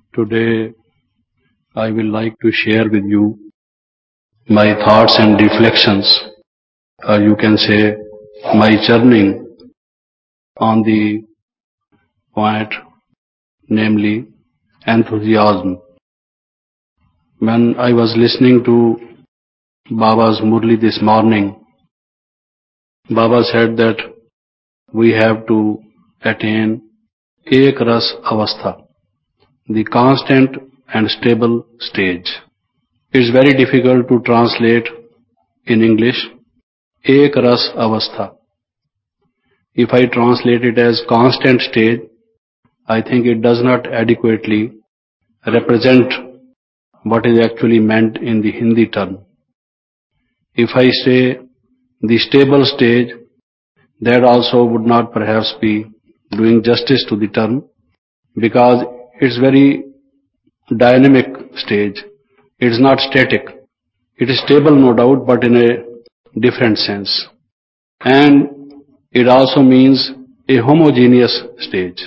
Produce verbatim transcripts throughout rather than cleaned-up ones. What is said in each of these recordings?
Today I will like to share with you my thoughts and reflections, or you can say my journeying on the point, namely enthusiasm. When I was listening to Baba's Murli this morning, Baba said that we have to attain Ek Ras Avastha, the constant and stable stage. It's very difficult to translate in English, Ek Ras Avastha. If I translate it as constant stage, I think it does not adequately represent what is actually meant in the Hindi term. If I say the stable stage, that also would not perhaps be doing justice to the term, because it's very dynamic stage. It is not static. It is stable, no doubt, but in a different sense. And it also means a homogeneous stage.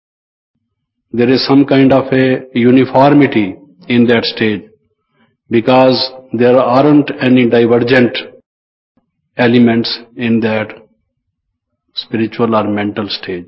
There is some kind of a uniformity in that stage, because there aren't any divergent elements in that spiritual or mental stage.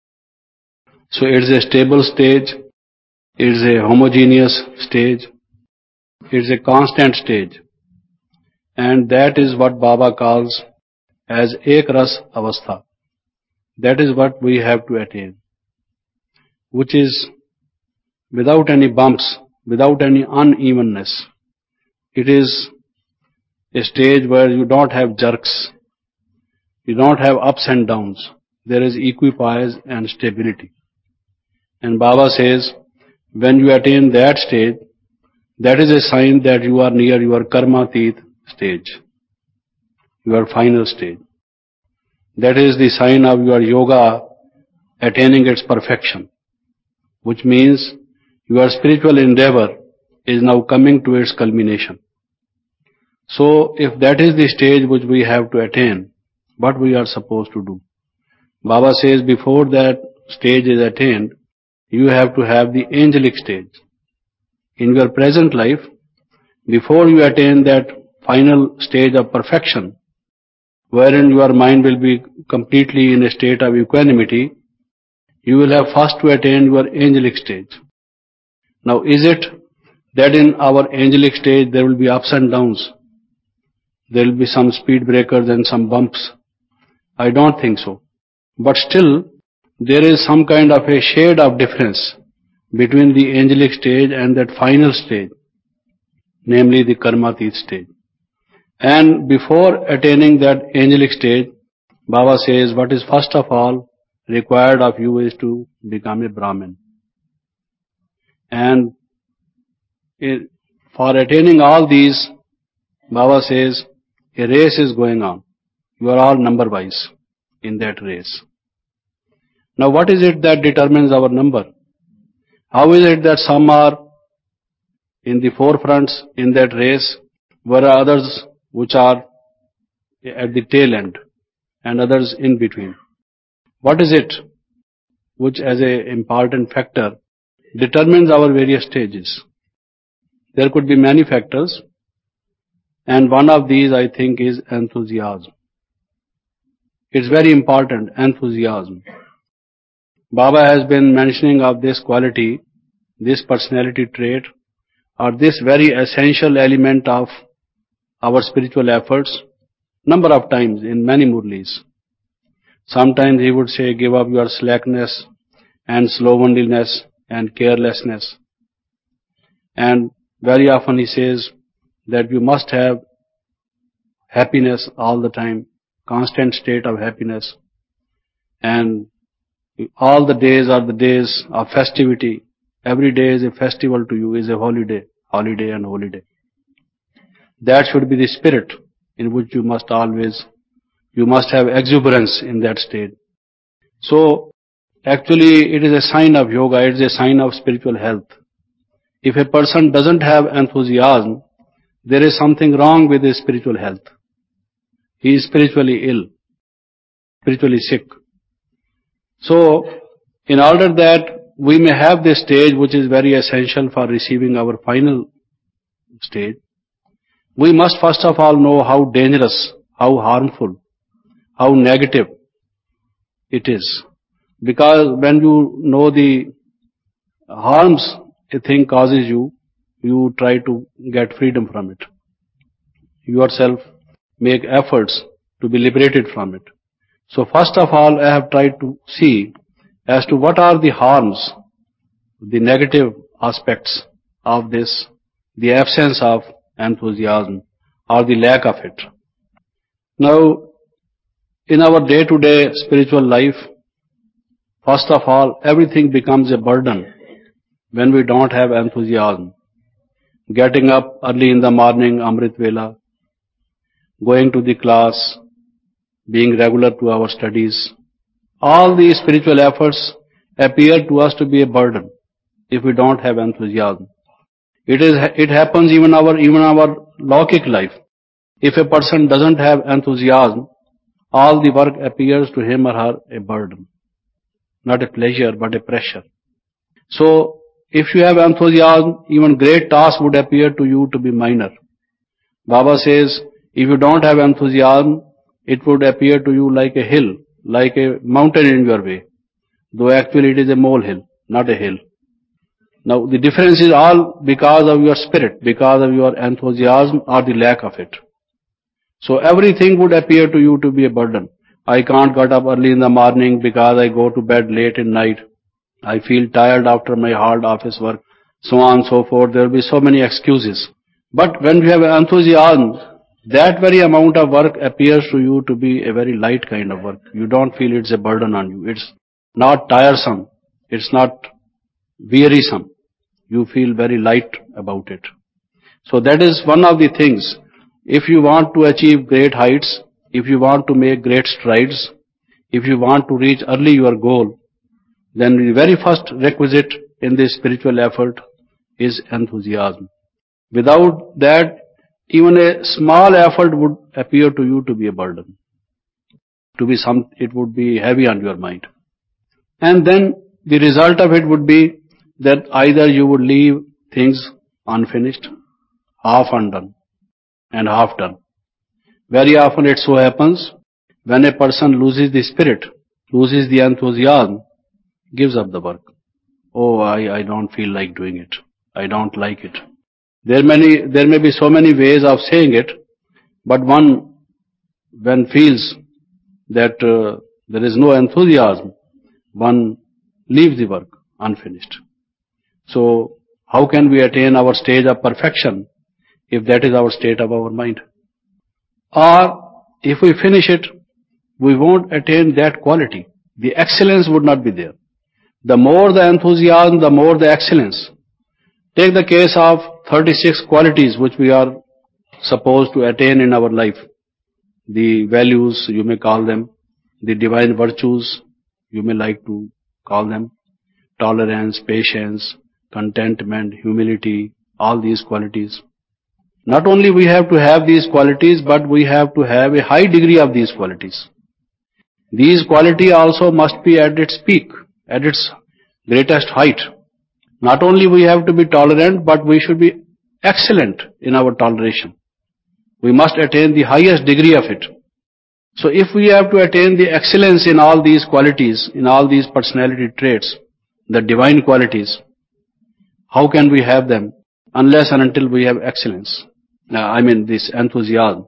So it is a stable stage, it is a homogeneous stage, it is a constant stage, and that is what Baba calls as Ek Ras Avastha. That is what we have to attain, which is without any bumps, without any unevenness. It is a stage where you don't have jerks, you don't have ups and downs. There is equipoise and stability. And Baba says, when you attain that stage, that is a sign that you are near your karmatit stage, your final stage. That is the sign of your yoga attaining its perfection, which means your spiritual endeavor is now coming to its culmination. So, if that is the stage which we have to attain, what we are supposed to do? Baba says before that stage is attained, you have to have the angelic stage. In your present life, before you attain that final stage of perfection, wherein your mind will be completely in a state of equanimity, you will have first to attain your angelic stage. Now, is it that in our angelic stage there will be ups and downs? There will be some speed breakers and some bumps? I don't think so. But still, there is some kind of a shade of difference between the angelic stage and that final stage, namely the karmatit stage. And before attaining that angelic stage, Baba says what is first of all required of you is to become a Brahmin. And it, for attaining all these, Baba says a race is going on. You are all number wise in that race. Now what is it that determines our number? How is it that some are in the forefronts in that race, where are others which are at the tail end and others in between? What is it which as a important factor determines our various stages? There could be many factors, and one of these I think is enthusiasm. It's very important, enthusiasm. Baba has been mentioning of this quality, this personality trait, or this very essential element of our spiritual efforts, number of times in many murlis. Sometimes he would say, give up your slackness and slovenliness and carelessness. And very often he says that you must have happiness all the time, constant state of happiness. And all the days are the days of festivity. Every day is a festival to you, is a holiday, holiday and holiday. That should be the spirit in which you must always, you must have exuberance in that state. So, actually it is a sign of yoga, it is a sign of spiritual health. If a person doesn't have enthusiasm, there is something wrong with his spiritual health. He is spiritually ill, spiritually sick. So, in order that we may have this stage which is very essential for receiving our final stage. We must first of all know how dangerous, how harmful, how negative it is. Because when you know the harms a thing causes you, you try to get freedom from it. Yourself make efforts to be liberated from it. So first of all, I have tried to see as to what are the harms, the negative aspects of this, the absence of enthusiasm or the lack of it. Now, in our day-to-day spiritual life, first of all, everything becomes a burden when we don't have enthusiasm. Getting up early in the morning, Amrit Vela, going to the class, being regular to our studies, all these spiritual efforts appear to us to be a burden if we don't have enthusiasm. It is, it happens even our, even our Lokik life. If a person doesn't have enthusiasm, all the work appears to him or her a burden. Not a pleasure, but a pressure. So, if you have enthusiasm, even great tasks would appear to you to be minor. Baba says, if you don't have enthusiasm, it would appear to you like a hill, like a mountain in your way, though actually it is a molehill, not a hill. Now, the difference is all because of your spirit, because of your enthusiasm or the lack of it. So everything would appear to you to be a burden. I can't get up early in the morning because I go to bed late at night. I feel tired after my hard office work, so on and so forth. There will be so many excuses. But when you have enthusiasm, that very amount of work appears to you to be a very light kind of work. You don't feel it's a burden on you. It's not tiresome. It's not wearisome. You feel very light about it. So that is one of the things. If you want to achieve great heights, if you want to make great strides, if you want to reach early your goal, then the very first requisite in this spiritual effort is enthusiasm. Without that, even a small effort would appear to you to be a burden. To be some, it would be heavy on your mind. And then the result of it would be that either you would leave things unfinished, half undone, and half done. Very often it so happens, when a person loses the spirit, loses the enthusiasm, gives up the work. Oh, I, I don't feel like doing it. I don't like it. There many, there may be so many ways of saying it, but one, when feels that uh, there is no enthusiasm, one leaves the work unfinished. So, how can we attain our stage of perfection if that is our state of our mind? Or, if we finish it, we won't attain that quality. The excellence would not be there. The more the enthusiasm, the more the excellence. Take the case of thirty-six qualities which we are supposed to attain in our life. The values, you may call them. The divine virtues, you may like to call them. Tolerance, patience, contentment, humility, all these qualities. Not only we have to have these qualities, but we have to have a high degree of these qualities. These qualities also must be at its peak, at its greatest height. Not only we have to be tolerant, but we should be excellent in our toleration. We must attain the highest degree of it. So if we have to attain the excellence in all these qualities, in all these personality traits, the divine qualities, how can we have them unless and until we have excellence? Now, I mean this enthusiasm.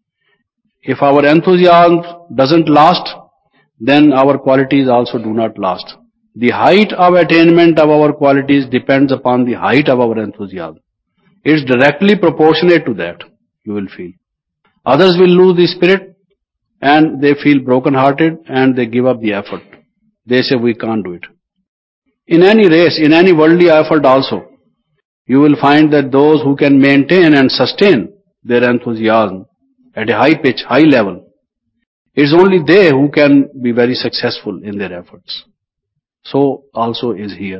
If our enthusiasm doesn't last, then our qualities also do not last. The height of attainment of our qualities depends upon the height of our enthusiasm. It's directly proportionate to that, you will feel. Others will lose the spirit and they feel broken-hearted and they give up the effort. They say, we can't do it. In any race, in any worldly effort also, you will find that those who can maintain and sustain their enthusiasm at a high pitch, high level, it's only they who can be very successful in their efforts. So also is here.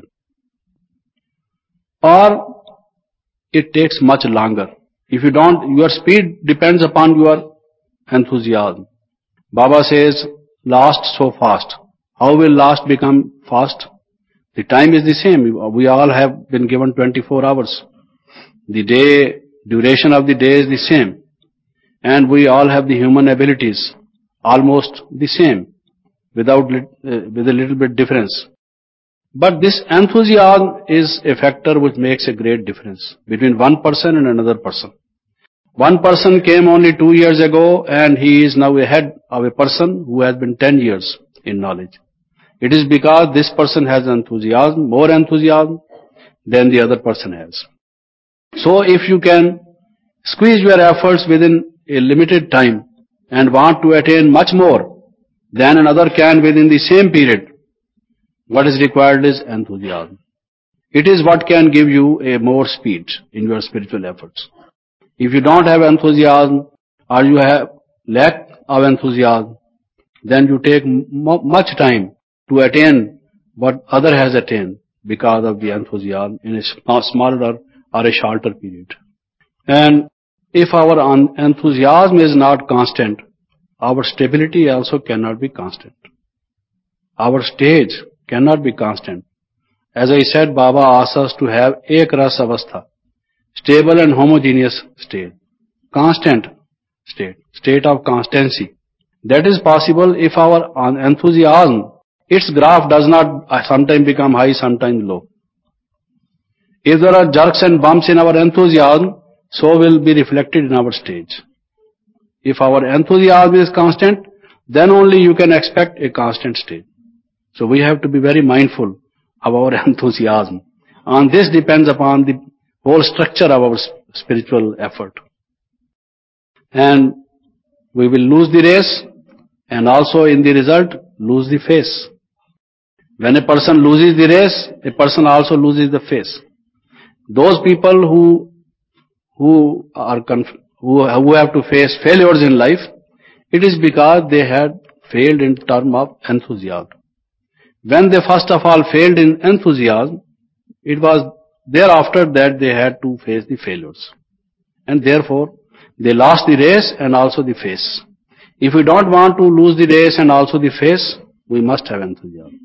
Or it takes much longer. If you don't, your speed depends upon your enthusiasm. Baba says, last so fast. How will last become fast? The time is the same. We all have been given twenty-four hours. The day, duration of the day is the same. And we all have the human abilities, almost the same, without, uh, with a little bit difference. But this enthusiasm is a factor which makes a great difference between one person and another person. One person came only two years ago and he is now ahead of a person who has been ten years in knowledge. It is because this person has enthusiasm, more enthusiasm than the other person has. So if you can squeeze your efforts within a limited time and want to attain much more than another can within the same period, what is required is enthusiasm. It is what can give you a more speed in your spiritual efforts. If you don't have enthusiasm or you have lack of enthusiasm, then you take m- much time to attain what other has attained because of the enthusiasm in a smaller or a shorter period. And if our enthusiasm is not constant, our stability also cannot be constant. Our stage cannot be constant. As I said, Baba asks us to have ek ras avastha, stable and homogeneous state, constant state, state of constancy. That is possible if our enthusiasm, its graph does not sometimes become high, sometimes low. If there are jerks and bumps in our enthusiasm, so will be reflected in our stage. If our enthusiasm is constant, then only you can expect a constant state. So we have to be very mindful of our enthusiasm. And this depends upon the whole structure of our spiritual effort. And we will lose the race and also in the result lose the face. When a person loses the race, a person also loses the face. Those people who who are conf- who, who have to face failures in life, it is because they had failed in terms of enthusiasm. When they first of all failed in enthusiasm, it was thereafter that they had to face the failures. And therefore, they lost the race and also the face. If we don't want to lose the race and also the face, we must have enthusiasm.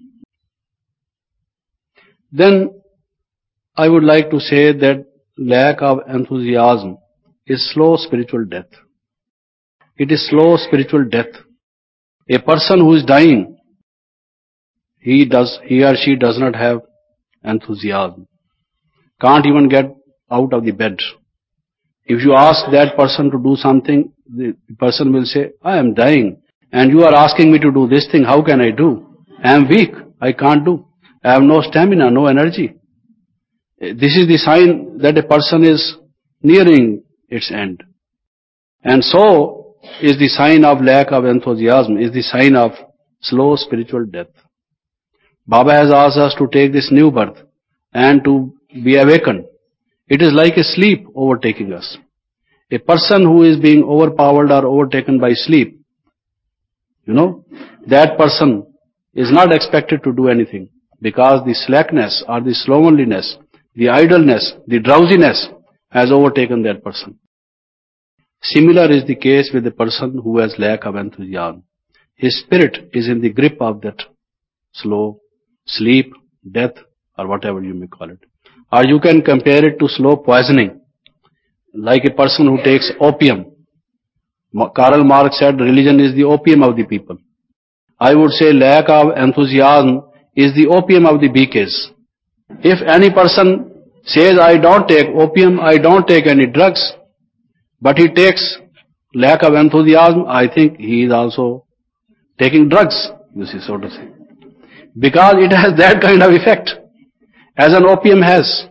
Then, I would like to say that lack of enthusiasm is slow spiritual death. It is slow spiritual death. A person who is dying, he does, he or she does not have enthusiasm. Can't even get out of the bed. If you ask that person to do something, the person will say, I am dying and you are asking me to do this thing, how can I do? I am weak, I can't do. I have no stamina, no energy. This is the sign that a person is nearing its end. And so is the sign of lack of enthusiasm, is the sign of slow spiritual death. Baba has asked us to take this new birth and to be awakened. It is like a sleep overtaking us. A person who is being overpowered or overtaken by sleep, you know, that person is not expected to do anything because the slackness or the slovenliness, the idleness, the drowsiness has overtaken that person. Similar is the case with the person who has lack of enthusiasm. His spirit is in the grip of that slow sleep, death, or whatever you may call it. Or you can compare it to slow poisoning, like a person who takes opium. Karl Marx said religion is the opium of the people. I would say lack of enthusiasm is the opium of the B Ks. If any person says, I don't take opium, I don't take any drugs, but he takes lack of enthusiasm, I think he is also taking drugs, you see, so to say. Because it has that kind of effect, as an opium has.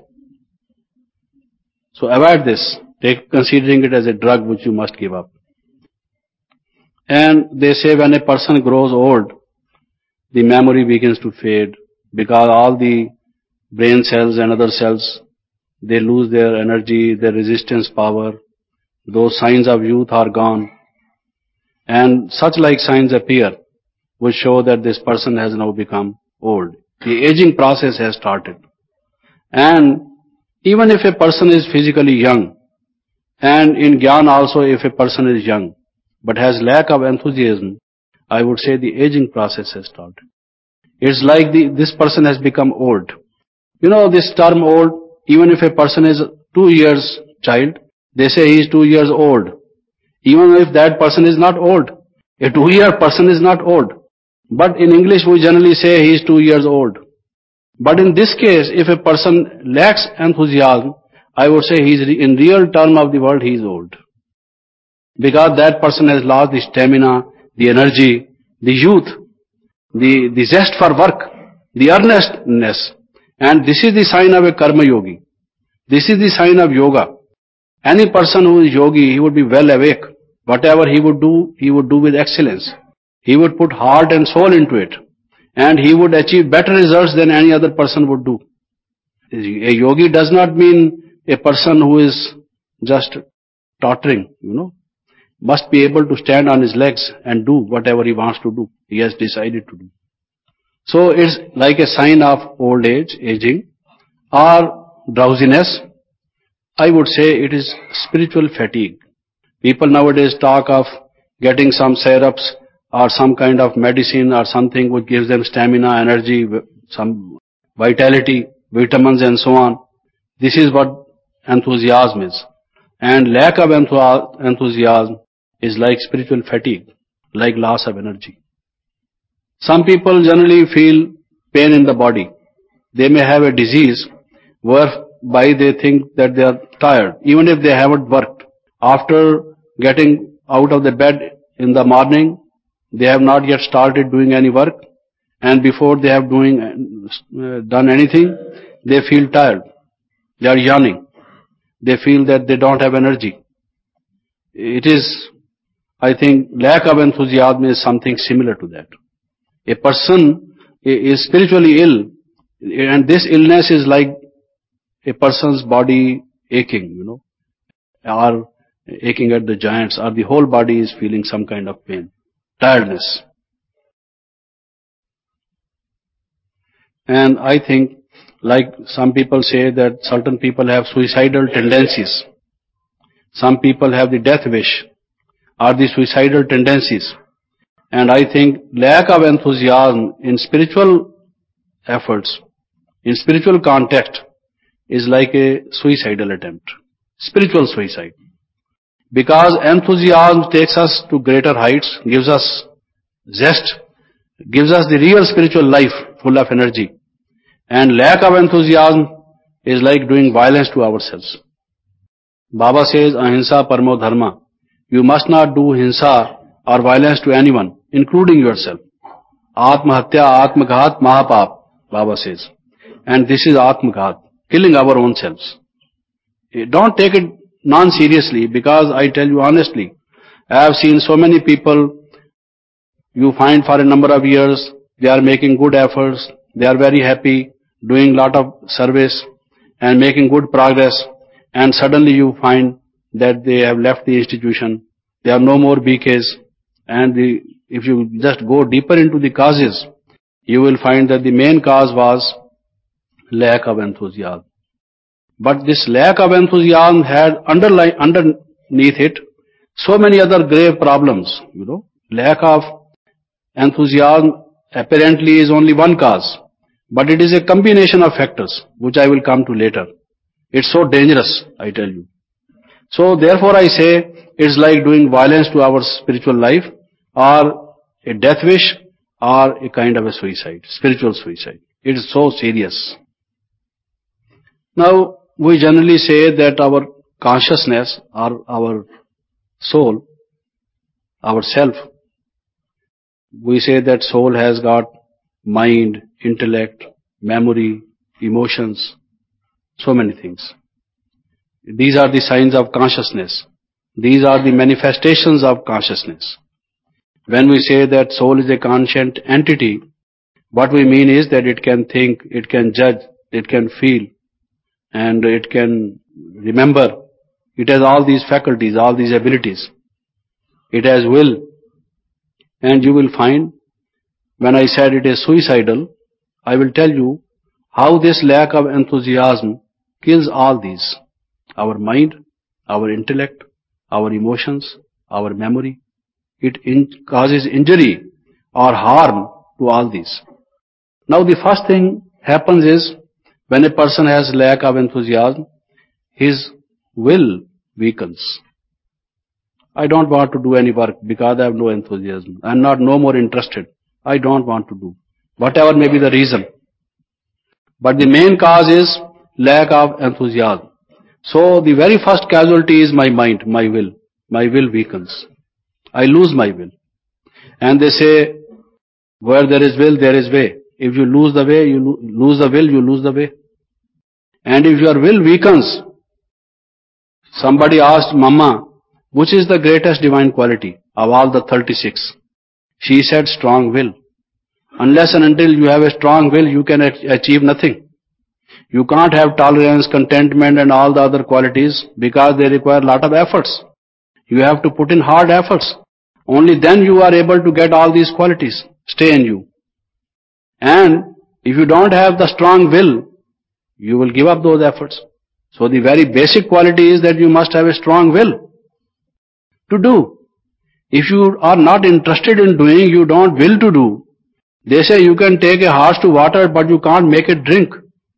So avoid this, take considering it as a drug which you must give up. And they say when a person grows old, the memory begins to fade, because all the brain cells and other cells, they lose their energy, their resistance power. Those signs of youth are gone. And such like signs appear, which show that this person has now become old. The aging process has started. And even if a person is physically young, and in Gyan also if a person is young, but has lack of enthusiasm, I would say the aging process has started. It's like the, this person has become old. You know this term old, even if a person is two years child, they say he is two years old. Even if that person is not old. A two year person is not old. But in English we generally say he is two years old. But in this case, if a person lacks enthusiasm, I would say he is in real term of the word he is old. Because that person has lost the stamina, the energy, the youth, the, the zest for work, the earnestness. And this is the sign of a karma yogi. This is the sign of yoga. Any person who is yogi, he would be well awake. Whatever he would do, he would do with excellence. He would put heart and soul into it. And he would achieve better results than any other person would do. A yogi does not mean a person who is just tottering, you know. Must be able to stand on his legs and do whatever he wants to do. He has decided to do. So it's like a sign of old age, aging, or drowsiness. I would say it is spiritual fatigue. People nowadays talk of getting some syrups or some kind of medicine or something which gives them stamina, energy, some vitality, vitamins and so on. This is what enthusiasm is. And lack of enthusiasm is like spiritual fatigue, like loss of energy. Some people generally feel pain in the body. They may have a disease whereby they think that they are tired, even if they haven't worked. After getting out of the bed in the morning, they have not yet started doing any work, and before they have doing uh, done anything, they feel tired. They are yawning. They feel that they don't have energy. It is, I think, lack of enthusiasm is something similar to that. A person is spiritually ill, and this illness is like a person's body aching, you know, or aching at the joints, or the whole body is feeling some kind of pain, tiredness. And I think, like some people say that certain people have suicidal tendencies. Some people have the death wish, or the suicidal tendencies. And I think lack of enthusiasm in spiritual efforts, in spiritual context, is like a suicidal attempt. Spiritual suicide. Because enthusiasm takes us to greater heights, gives us zest, gives us the real spiritual life full of energy. And lack of enthusiasm is like doing violence to ourselves. Baba says, Ahimsa Paramo Dharma. You must not do hinsa or violence to anyone, including yourself. Atmahatya, Atmaghat, Mahapap, Baba says. And this is Atmaghat, killing our own selves. Don't take it non-seriously, because I tell you honestly, I have seen so many people, you find for a number of years, they are making good efforts, they are very happy, doing lot of service and making good progress, and suddenly you find that they have left the institution, there are no more B Ks, and the, if you just go deeper into the causes, you will find that the main cause was lack of enthusiasm. But this lack of enthusiasm had underlying, underneath it so many other grave problems, you know. Lack of enthusiasm apparently is only one cause, but it is a combination of factors, which I will come to later. It's so dangerous, I tell you. So therefore I say, it's like doing violence to our spiritual life, or a death wish, or a kind of a suicide, spiritual suicide. It is so serious. Now, we generally say that our consciousness, or our soul, our self, we say that soul has got mind, intellect, memory, emotions, so many things. These are the signs of consciousness. These are the manifestations of consciousness. When we say that soul is a conscient entity, what we mean is that it can think, it can judge, it can feel, and it can remember. It has all these faculties, all these abilities. It has will. And you will find, when I said it is suicidal, I will tell you how this lack of enthusiasm kills all these. Our mind, our intellect, our emotions, our memory. It in- causes injury or harm to all these. Now the first thing happens is, when a person has lack of enthusiasm, his will weakens. I don't want to do any work because I have no enthusiasm. I am not no more interested. I don't want to do. Whatever may be the reason. But the main cause is lack of enthusiasm. So the very first casualty is my mind, my will. My will weakens. I lose my will. And they say, where there is will, there is way. If you lose the way, you lo- lose the will, you lose the way. And if your will weakens, somebody asked Mama, which is the greatest divine quality of all the thirty-six? She said, strong will. Unless and until you have a strong will, you can achieve nothing. You can't have tolerance, contentment and all the other qualities because they require a lot of efforts. You have to put in hard efforts. Only then you are able to get all these qualities stay in you. And if you don't have the strong will, you will give up those efforts. So the very basic quality is that you must have a strong will to do. If you are not interested in doing, you don't will to do. They say you can take a horse to water, but you can't make it drink.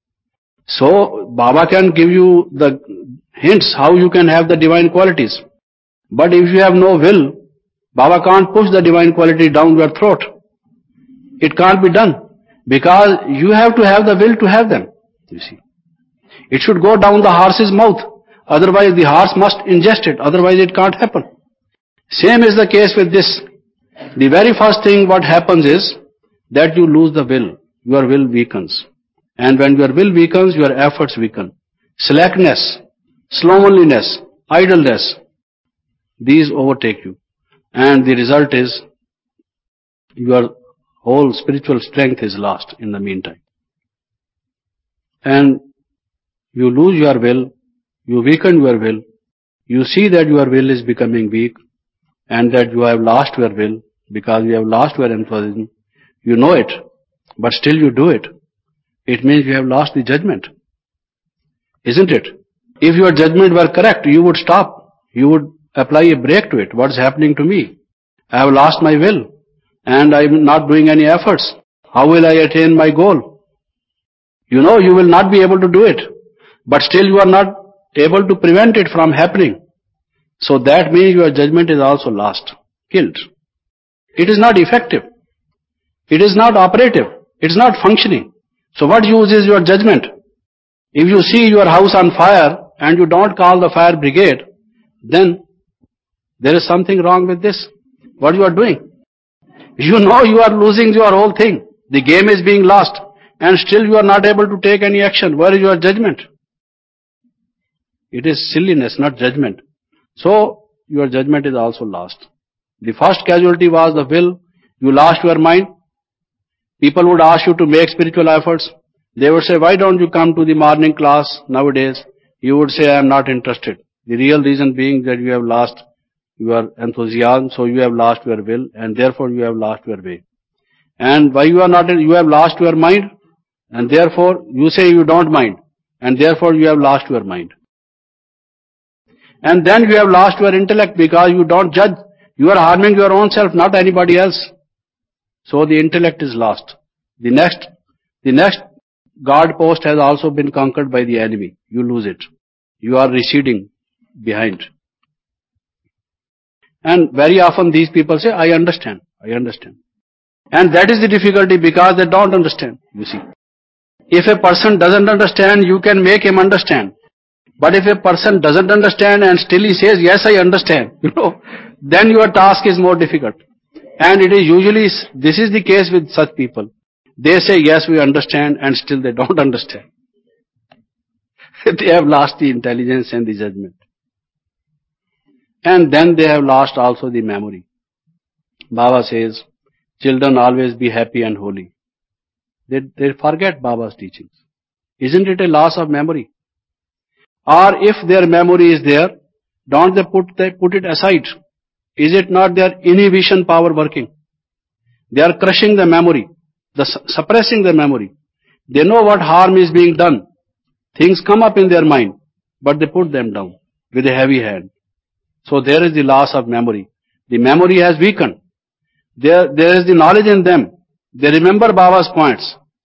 So Baba can give you the hints how you can have the divine qualities. But if you have no will, Baba can't push the divine quality down your throat. It can't be done. Because you have to have the will to have them. You see. It should go down the horse's mouth. Otherwise the horse must ingest it. Otherwise it can't happen. Same is the case with this. The very first thing what happens is that you lose the will. Your will weakens. And when your will weakens, your efforts weaken. Slackness, slovenliness, idleness, these overtake you. And the result is your whole spiritual strength is lost in the meantime. And you lose your will, you weaken your will, you see that your will is becoming weak and that you have lost your will because you have lost your enthusiasm. You know it, but still you do it. It means you have lost the judgment. Isn't it? If your judgment were correct, you would stop. You would apply a brake to it. What is happening to me? I have lost my will and I am not doing any efforts. How will I attain my goal? You know you will not be able to do it, but still you are not able to prevent it from happening. So that means your judgment is also lost, killed. It is not effective. It is not operative. It is not functioning. So what use is your judgment? If you see your house on fire and you don't call the fire brigade, then there is something wrong with this. What you are doing? You know you are losing your whole thing. The game is being lost and still you are not able to take any action. Where is your judgment? It is silliness, not judgment. So your judgment is also lost. The first casualty was the will. You lost your mind. People would ask you to make spiritual efforts. They would say, why don't you come to the morning class nowadays? You would say, I am not interested. The real reason being that you have lost your enthusiasm, so you have lost your will, and therefore you have lost your way. And why you are not, you have lost your mind, and therefore you say you don't mind, and therefore you have lost your mind. And then you have lost your intellect because you don't judge. You are harming your own self, not anybody else. So the intellect is lost. The next, the next guard post has also been conquered by the enemy. You lose it. You are receding behind. And very often these people say, I understand, I understand. And that is the difficulty because they don't understand, you see. If a person doesn't understand, you can make him understand. But if a person doesn't understand and still he says, yes, I understand, you know, then your task is more difficult. And it is usually, this is the case with such people. They say, yes, we understand, and still they don't understand. They have lost the intelligence and the judgment. And then they have lost also the memory. Baba says, children always be happy and holy. They, they forget Baba's teachings. Isn't it a loss of memory? Or if their memory is there, don't they put, they put it aside? Is it not their inhibition power working? They are crushing the memory, the suppressing the memory. They know what harm is being done. Things come up in their mind, but they put them down with a heavy hand. So there is the loss of memory. The memory has weakened. There, there is the knowledge in them. They remember Baba's points,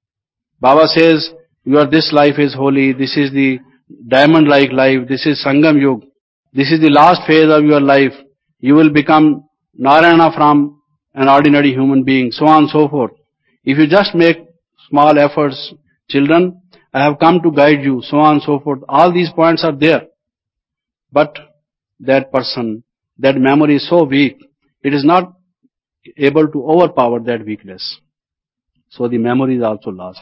Baba says, your this life is holy, this is the diamond-like life, this is Sangam Yug, this is the last phase of your life, you will become Narayana from an ordinary human being, so on and so forth. If you just make small efforts, children, I have come to guide you, so on and so forth. All these points are there. But that person, that memory is so weak, it is not able to overpower that weakness. So the memory is also lost.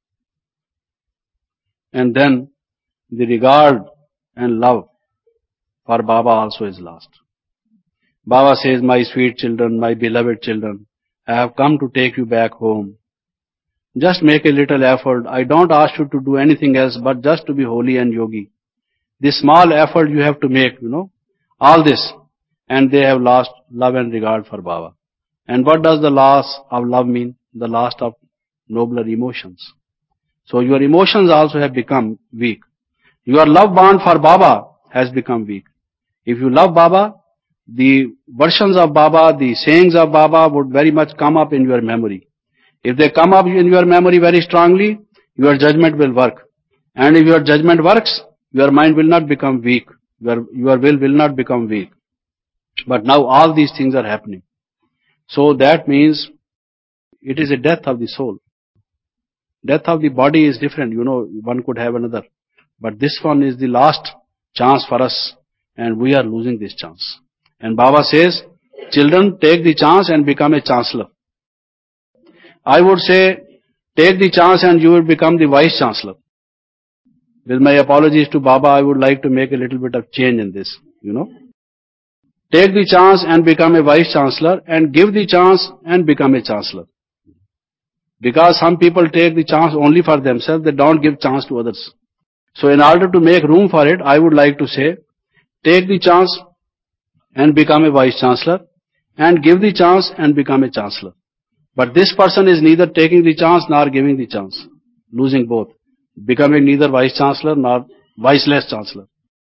And then the regard and love for Baba also is lost. Baba says, my sweet children, my beloved children, I have come to take you back home. Just make a little effort. I don't ask you to do anything else but just to be holy and yogi. This small effort you have to make, you know, all this. And they have lost love and regard for Baba. And what does the loss of love mean? The loss of nobler emotions. So your emotions also have become weak. Your love bond for Baba has become weak. If you love Baba, the versions of Baba, the sayings of Baba would very much come up in your memory. If they come up in your memory very strongly, your judgment will work. And if your judgment works, your mind will not become weak. Your, your will will not become weak. But now all these things are happening. So that means it is a death of the soul. Death of the body is different. You know, one could have another. But this one is the last chance for us. And we are losing this chance. And Baba says, children, take the chance and become a chancellor. I would say, take the chance and you will become the vice chancellor. With my apologies to Baba, I would like to make a little bit of change in this, you know. Take the chance and become a vice chancellor, and give the chance and become a chancellor. Because some people take the chance only for themselves, they don't give chance to others. So in order to make room for it, I would like to say, take the chance and become a vice chancellor, and give the chance and become a chancellor. But this person is neither taking the chance nor giving the chance, losing both, becoming neither vice chancellor nor viceless chancellor.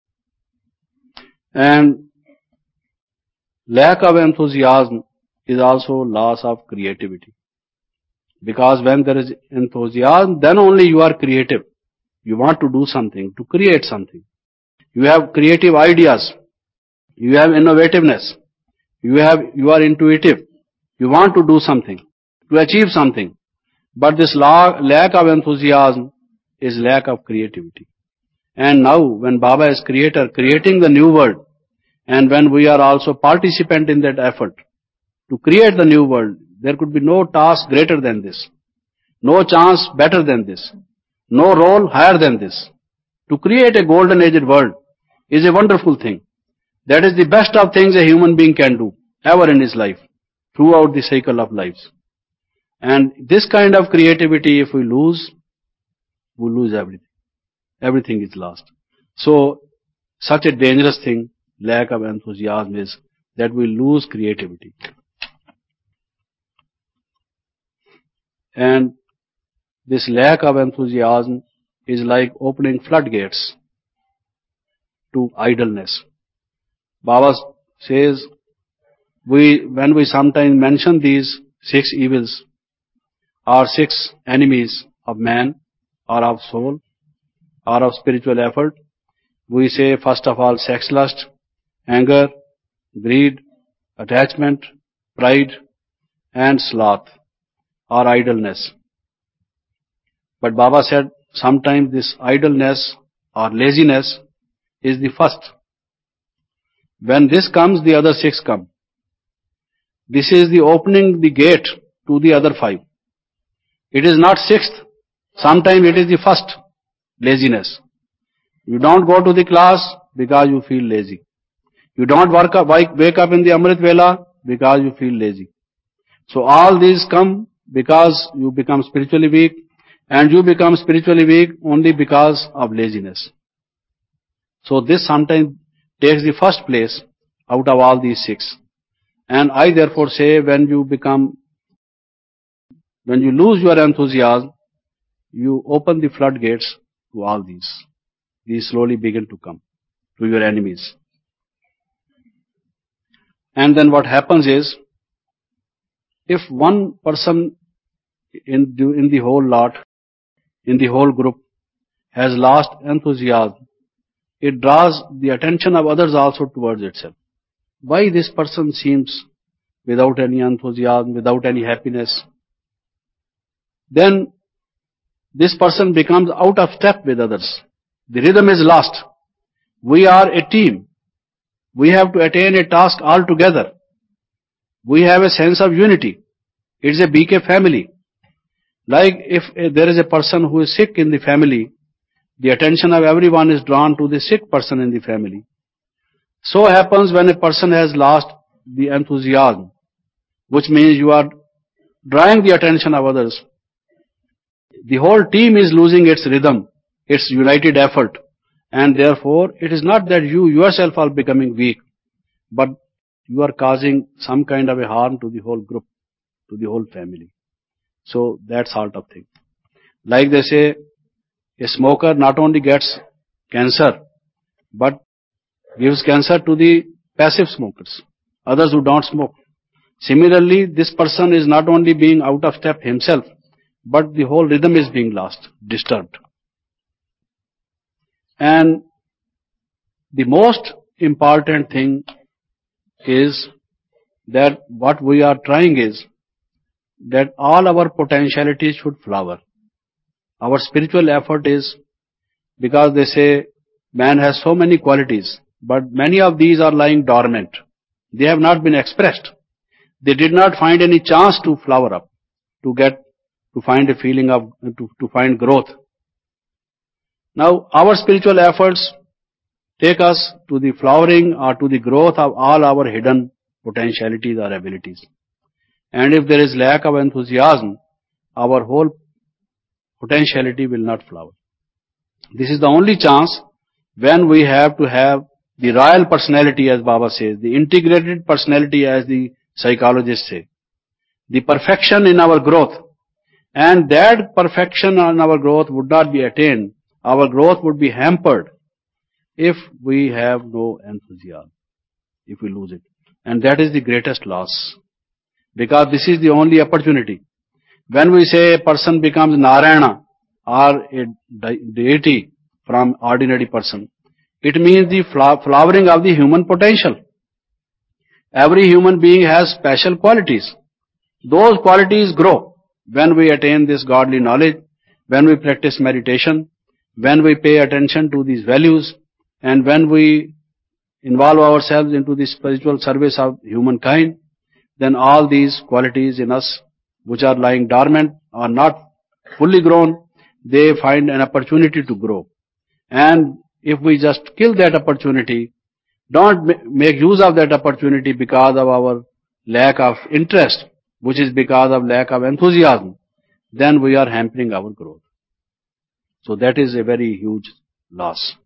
And lack of enthusiasm is also loss of creativity. Because when there is enthusiasm, then only you are creative. You want to do something, to create something. You have creative ideas. You have innovativeness. You have, you are intuitive. You want to do something, to achieve something. But this lack of enthusiasm is lack of creativity. And now, when Baba is creator, creating the new world, and when we are also participant in that effort to create the new world, there could be no task greater than this, no chance better than this, no role higher than this. To create a golden aged world is a wonderful thing. That is the best of things a human being can do ever in his life, throughout the cycle of lives. And this kind of creativity, if we lose, we lose everything. Everything is lost. So, such a dangerous thing, lack of enthusiasm, is that we lose creativity. And this lack of enthusiasm is like opening floodgates to idleness. Baba says, we, when we sometimes mention these six evils, or six enemies of man, or of soul, or of spiritual effort, we say first of all sex lust, anger, greed, attachment, pride, and sloth, or idleness. But Baba said, sometimes this idleness or laziness is the first. When this comes, the other six come. This is the opening the gate to the other five. It is not sixth. Sometimes it is the first, laziness. You don't go to the class because you feel lazy. You don't work up, wake up in the Amrit Vela because you feel lazy. So all these come because you become spiritually weak, and you become spiritually weak only because of laziness. So this sometimes takes the first place out of all these six. And I therefore say, when you become, when you lose your enthusiasm, you open the floodgates to all these. These slowly begin to come to your enemies. And then what happens is, if one person in the, in the whole lot in the whole group has lost enthusiasm, it draws the attention of others also towards itself. Why this person seems without any enthusiasm, without any happiness? Then this person becomes out of step with others. The rhythm is lost. We are a team. We have to attain a task all together. We have a sense of unity. It's a B K family. Like if there is a person who is sick in the family, the attention of everyone is drawn to the sick person in the family. So happens when a person has lost the enthusiasm, which means you are drawing the attention of others. The whole team is losing its rhythm, its united effort, and therefore it is not that you yourself are becoming weak, but you are causing some kind of a harm to the whole group, to the whole family. So that sort of thing. Like they say, a smoker not only gets cancer, but gives cancer to the passive smokers, others who don't smoke. Similarly, this person is not only being out of step himself, but the whole rhythm is being lost, disturbed. And the most important thing is that what we are trying is that all our potentialities should flower. Our spiritual effort is, because they say man has so many qualities, but many of these are lying dormant. They have not been expressed. They did not find any chance to flower up, to get, to find a feeling of, to, to find growth. Now, our spiritual efforts take us to the flowering or to the growth of all our hidden potentialities or abilities. And if there is lack of enthusiasm, our whole potentiality will not flower. This is the only chance when we have to have the royal personality, as Baba says, the integrated personality, as the psychologists say, the perfection in our growth. And that perfection in our growth would not be attained. Our growth would be hampered if we have no enthusiasm, if we lose it. And that is the greatest loss. Because this is the only opportunity. When we say a person becomes Narayana or a deity from ordinary person, it means the flowering of the human potential. Every human being has special qualities. Those qualities grow when we attain this godly knowledge, when we practice meditation, when we pay attention to these values, and when we involve ourselves into the spiritual service of humankind, then all these qualities in us, which are lying dormant, are not fully grown, they find an opportunity to grow. And if we just kill that opportunity, don't make use of that opportunity because of our lack of interest, which is because of lack of enthusiasm, then we are hampering our growth. So that is a very huge loss.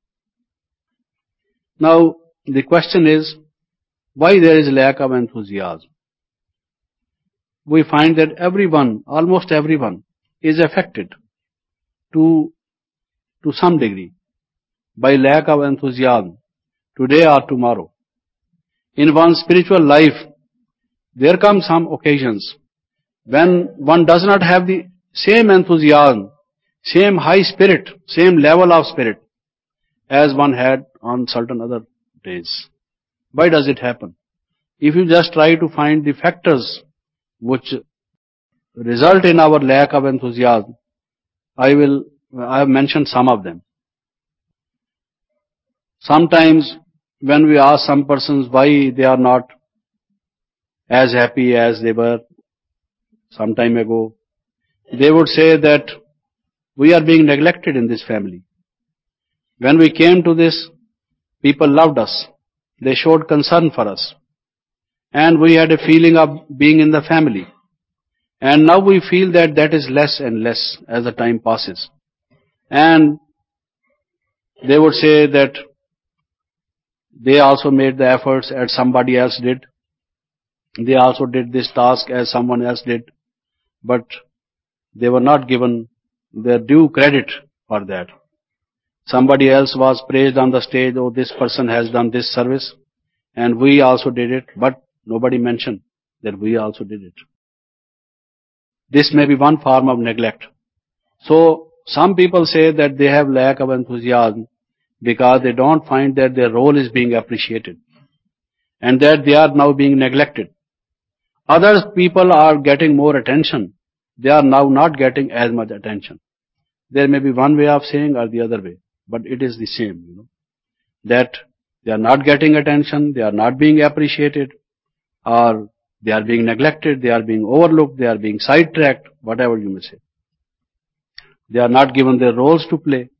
Now, the question is, why there is lack of enthusiasm? We find that everyone, almost everyone, is affected to, to some degree by lack of enthusiasm, today or tomorrow. In one's spiritual life, there come some occasions when one does not have the same enthusiasm, same high spirit, same level of spirit as one had on certain other days. Why does it happen? If you just try to find the factors which result in our lack of enthusiasm, I will, I have mentioned some of them. Sometimes when we ask some persons why they are not as happy as they were some time ago, they would say that we are being neglected in this family. When we came to this, people loved us. They showed concern for us. And we had a feeling of being in the family. And now we feel that that is less and less as the time passes. And they would say that they also made the efforts as somebody else did. They also did this task as someone else did. But they were not given their due credit for that. Somebody else was praised on the stage, oh, this person has done this service, and we also did it, but nobody mentioned that we also did it. This may be one form of neglect. So, some people say that they have lack of enthusiasm because they don't find that their role is being appreciated and that they are now being neglected. Other people are getting more attention. They are now not getting as much attention. There may be one way of saying or the other way, but it is the same, you know, that they are not getting attention, they are not being appreciated, or they are being neglected, they are being overlooked, they are being sidetracked, whatever you may say. They are not given their roles to play.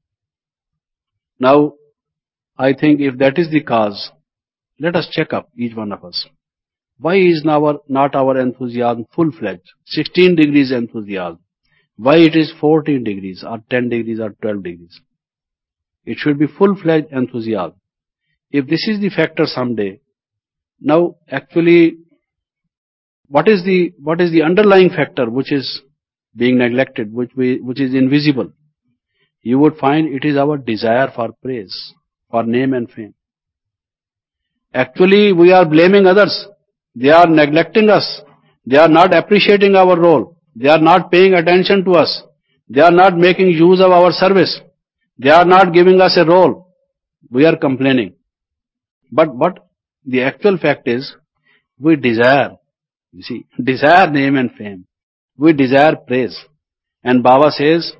Now, I think if that is the cause, let us check up, each one of us. Why is our, not our enthusiasm full-fledged, sixteen degrees enthusiasm? Why it is fourteen degrees or ten degrees or twelve degrees? It should be full-fledged enthusiasm. If this is the factor someday, now actually, what is the, what is the underlying factor which is being neglected, which we, which is invisible? You would find it is our desire for praise, for name and fame. Actually, we are blaming others. They are neglecting us. They are not appreciating our role. They are not paying attention to us. They are not making use of our service. They are not giving us a role. We are complaining. But what the actual fact is, we desire, you see, desire name and fame. We desire praise. And Baba says,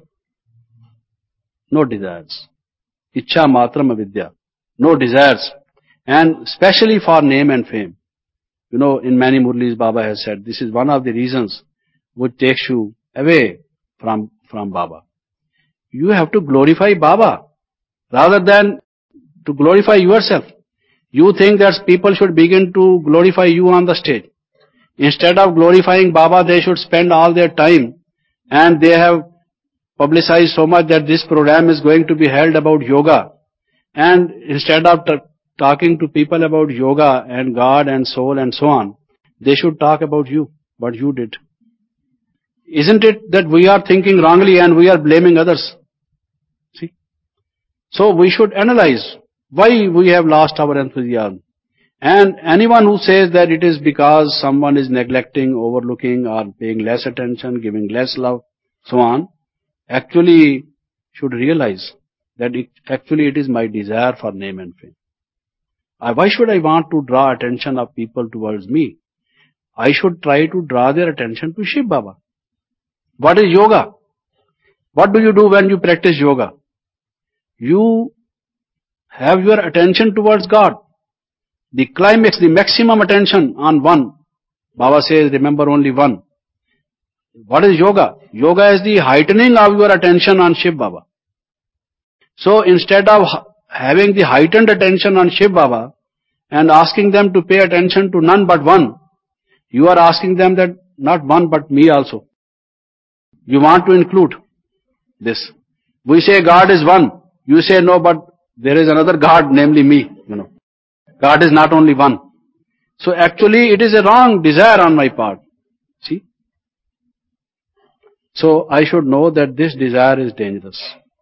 no desires. Ichha matram avidya. No desires. And especially for name and fame. You know, in many Murlis, Baba has said, this is one of the reasons which takes you away from, from Baba. You have to glorify Baba rather than to glorify yourself. You think that people should begin to glorify you on the stage. Instead of glorifying Baba, they should spend all their time, and they have publicized so much that this program is going to be held about yoga. And instead of t- talking to people about yoga and God and soul and so on, they should talk about you, what you did. Isn't it that we are thinking wrongly and we are blaming others? See? So we should analyze why we have lost our enthusiasm. And anyone who says that it is because someone is neglecting, overlooking, or paying less attention, giving less love, so on, actually should realize that it, actually it is my desire for name and fame. I, why should I want to draw attention of people towards me? I should try to draw their attention to Shiv Baba. What is yoga? What do you do when you practice yoga? You have your attention towards God. The climax, the maximum attention on one. Baba says, remember only one. What is yoga? Yoga is the heightening of your attention on Shiv Baba. So instead of having the heightened attention on Shiv Baba and asking them to pay attention to none but one, you are asking them that not one but me also. You want to include this. We say God is one. You say no, but there is another God, namely me, you know. God is not only one. So actually it is a wrong desire on my part. See? So I should know that this desire is dangerous.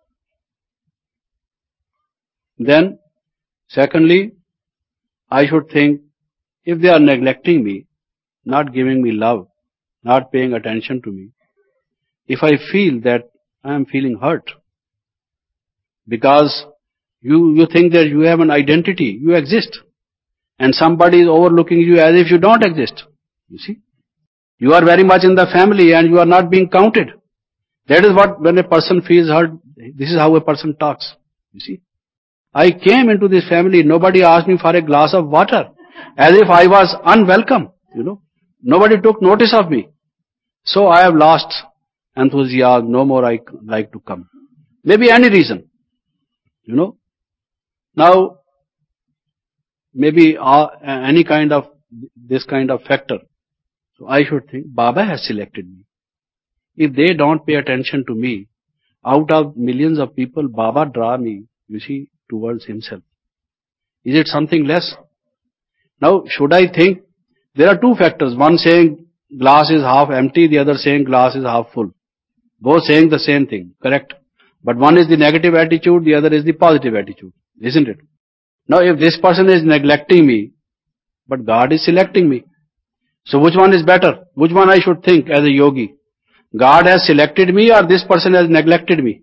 Then, secondly, I should think, if they are neglecting me, not giving me love, not paying attention to me, if I feel that I am feeling hurt, because you, you think that you have an identity, you exist, and somebody is overlooking you as if you don't exist. You see? You are very much in the family and you are not being counted. That is what, when a person feels hurt, this is how a person talks. You see? I came into this family, nobody asked me for a glass of water, as if I was unwelcome, you know. Nobody took notice of me. So I have lost enthusiasm, no more I like to come. Maybe any reason, you know. Now, maybe uh, any kind of, this kind of factor. So I should think, Baba has selected me. If they don't pay attention to me, out of millions of people, Baba draw me, you see, towards himself. Is it something less? Now, should I think, there are two factors. One saying glass is half empty, the other saying glass is half full. Both saying the same thing, correct? But one is the negative attitude, the other is the positive attitude, isn't it? Now, if this person is neglecting me, but God is selecting me, so which one is better? Which one I should think as a yogi? God has selected me or this person has neglected me?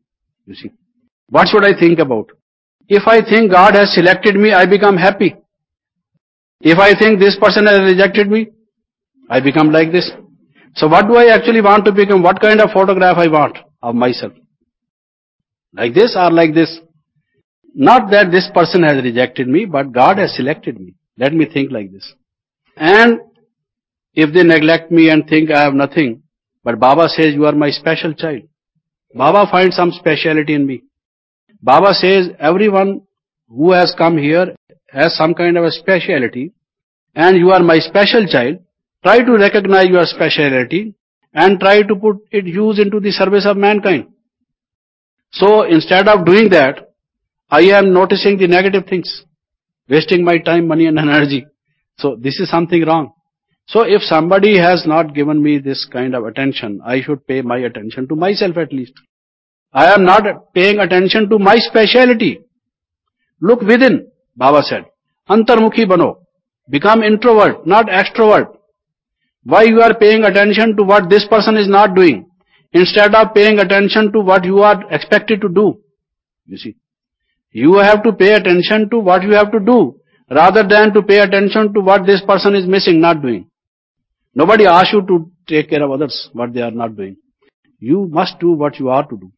You see. What should I think about? If I think God has selected me, I become happy. If I think this person has rejected me, I become like this. So what do I actually want to become? What kind of photograph I want of myself? Like this or like this? Not that this person has rejected me, but God has selected me. Let me think like this. And if they neglect me and think I have nothing, but Baba says you are my special child. Baba finds some speciality in me. Baba says everyone who has come here has some kind of a speciality, and you are my special child. Try to recognize your speciality and try to put it use into the service of mankind. So instead of doing that, I am noticing the negative things, wasting my time, money and energy. So this is something wrong. So if somebody has not given me this kind of attention, I should pay my attention to myself at least. I am not paying attention to my speciality. Look within, Baba said. Antarmukhi bano. Become introvert, not extrovert. Why you are paying attention to what this person is not doing, instead of paying attention to what you are expected to do? You see. You have to pay attention to what you have to do, rather than to pay attention to what this person is missing, not doing. Nobody asks you to take care of others, what they are not doing. You must do what you are to do.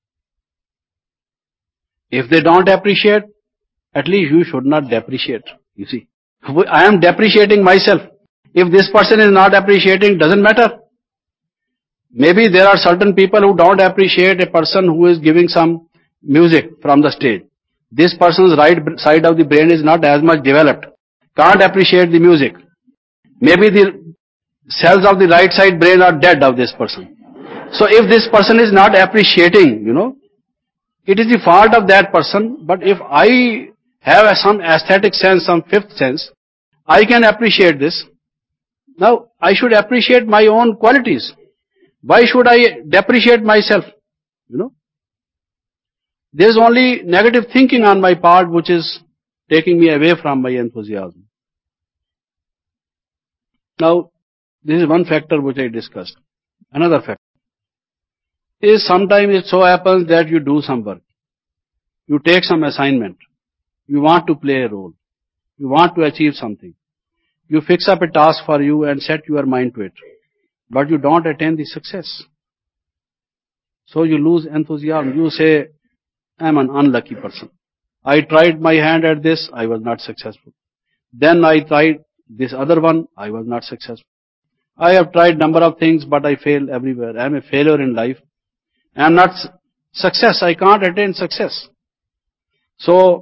If they don't appreciate, at least you should not depreciate. You see, I am depreciating myself. If this person is not appreciating, doesn't matter. Maybe there are certain people who don't appreciate a person who is giving some music from the stage. This person's right side of the brain is not as much developed. Can't appreciate the music. Maybe the cells of the right side brain are dead of this person. So if this person is not appreciating, you know, it is the fault of that person. But if I have some aesthetic sense, some fifth sense, I can appreciate this. Now, I should appreciate my own qualities. Why should I depreciate myself? You know, there is only negative thinking on my part which is taking me away from my enthusiasm. Now, this is one factor which I discussed. Another factor is sometimes it so happens that you do some work. You take some assignment. You want to play a role. You want to achieve something. You fix up a task for you and set your mind to it. But you don't attain the success. So you lose enthusiasm. You say, I am an unlucky person. I tried my hand at this, I was not successful. Then I tried this other one, I was not successful. I have tried number of things, but I fail everywhere. I am a failure in life. I am not su- success. I can't attain success. So,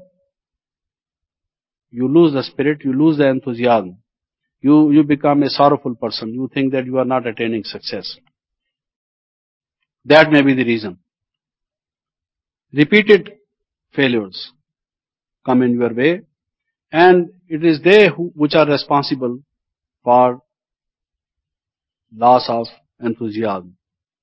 you lose the spirit, you lose the enthusiasm. You, you become a sorrowful person. You think that you are not attaining success. That may be the reason. Repeated failures come in your way, and it is they who, which are responsible for loss of enthusiasm.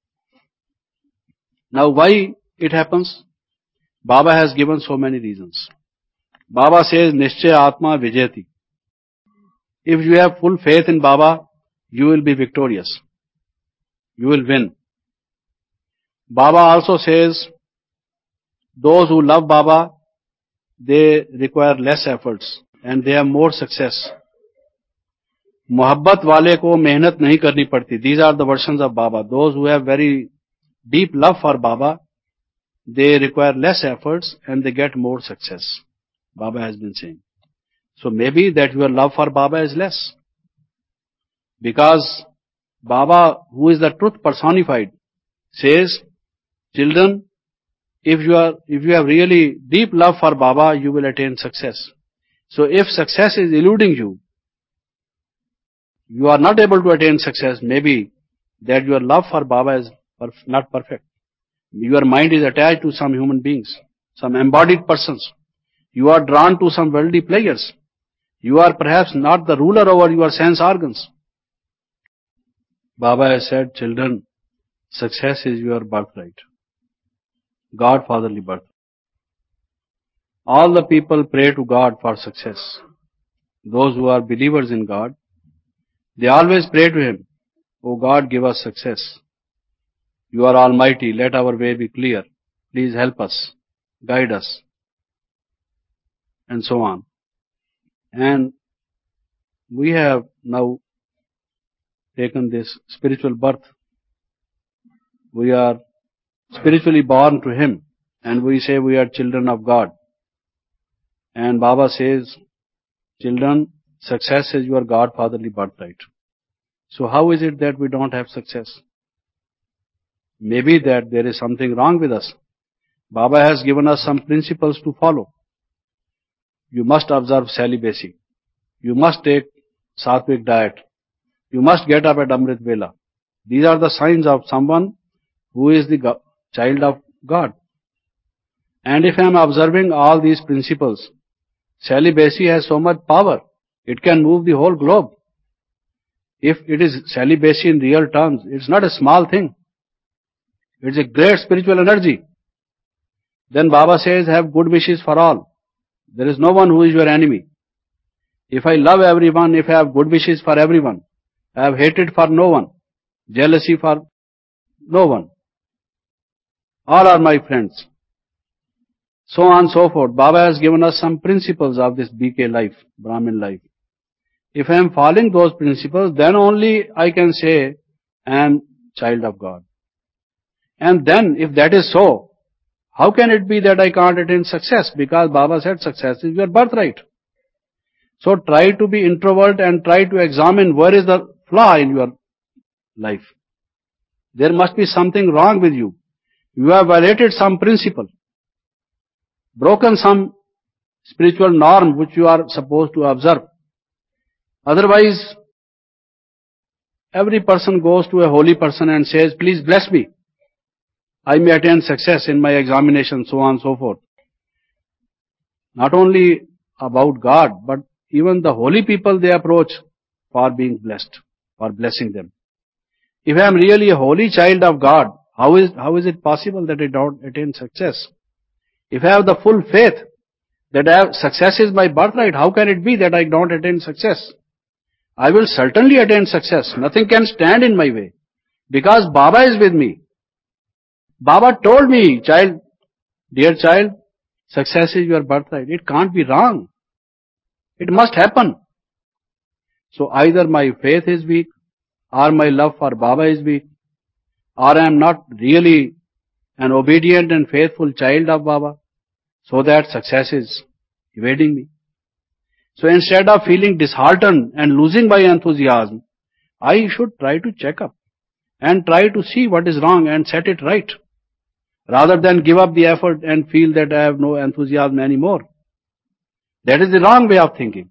Now, why it happens? Baba has given so many reasons. Baba says, Nishchay Atma Vijayati. If you have full faith in Baba, you will be victorious. You will win. Baba also says, those who love Baba, they require less efforts and they have more success. Mohabbat wale ko mehnat nahi karni padti. These are the versions of Baba. Those who have very deep love for Baba, they require less efforts and they get more success. Baba has been saying. So maybe that your love for Baba is less. Because Baba, who is the truth personified, says, children, if you are, if you have really deep love for Baba, you will attain success. So if success is eluding you, you are not able to attain success, maybe that your love for Baba is perf- not perfect. Your mind is attached to some human beings, some embodied persons. You are drawn to some worldly players. You are perhaps not the ruler over your sense organs. Baba has said, children, success is your birthright. God fatherly birth. All the people pray to God for success. Those who are believers in God, they always pray to Him, O God, give us success. You are almighty, let our way be clear. please help us, guide us, and so on. And we have now taken this spiritual birth. We are spiritually born to Him, and we say we are children of God. And Baba says, children, success is your godfatherly birthright. So how is it that we don't have success? Maybe that there is something wrong with us. Baba has given us some principles to follow. You must observe celibacy. You must take sattvic diet. You must get up at Amrit Vela. These are the signs of someone who is the go- child of God. And if I am observing all these principles, celibacy has so much power. It can move the whole globe. If it is celibacy in real terms, it's not a small thing. It's a great spiritual energy. Then Baba says, have good wishes for all. There is no one who is your enemy. If I love everyone, if I have good wishes for everyone, I have hatred for no one, jealousy for no one. All are my friends. So on and so forth. Baba has given us some principles of this B K life, Brahmin life. If I am following those principles, then only I can say I am child of God. And then, if that is so, how can it be that I can't attain success? Because Baba said success is your birthright. So try to be introvert and try to examine where is the flaw in your life. There must be something wrong with you. You have violated some principle, broken some spiritual norm which you are supposed to observe. Otherwise, every person goes to a holy person and says, please bless me. I may attain success in my examination, so on and so forth. Not only about God, but even the holy people they approach for being blessed, for blessing them. If I am really a holy child of God, how is, how is it possible that I don't attain success? If I have the full faith that I have, success is my birthright, how can it be that I don't attain success? I will certainly attain success. Nothing can stand in my way. Because Baba is with me. Baba told me, child, dear child, success is your birthright. It can't be wrong. It must happen. So either my faith is weak, or my love for Baba is weak, or I am not really an obedient and faithful child of Baba, so that success is evading me. So instead of feeling disheartened and losing my enthusiasm, I should try to check up and try to see what is wrong and set it right, rather than give up the effort and feel that I have no enthusiasm anymore. That is the wrong way of thinking.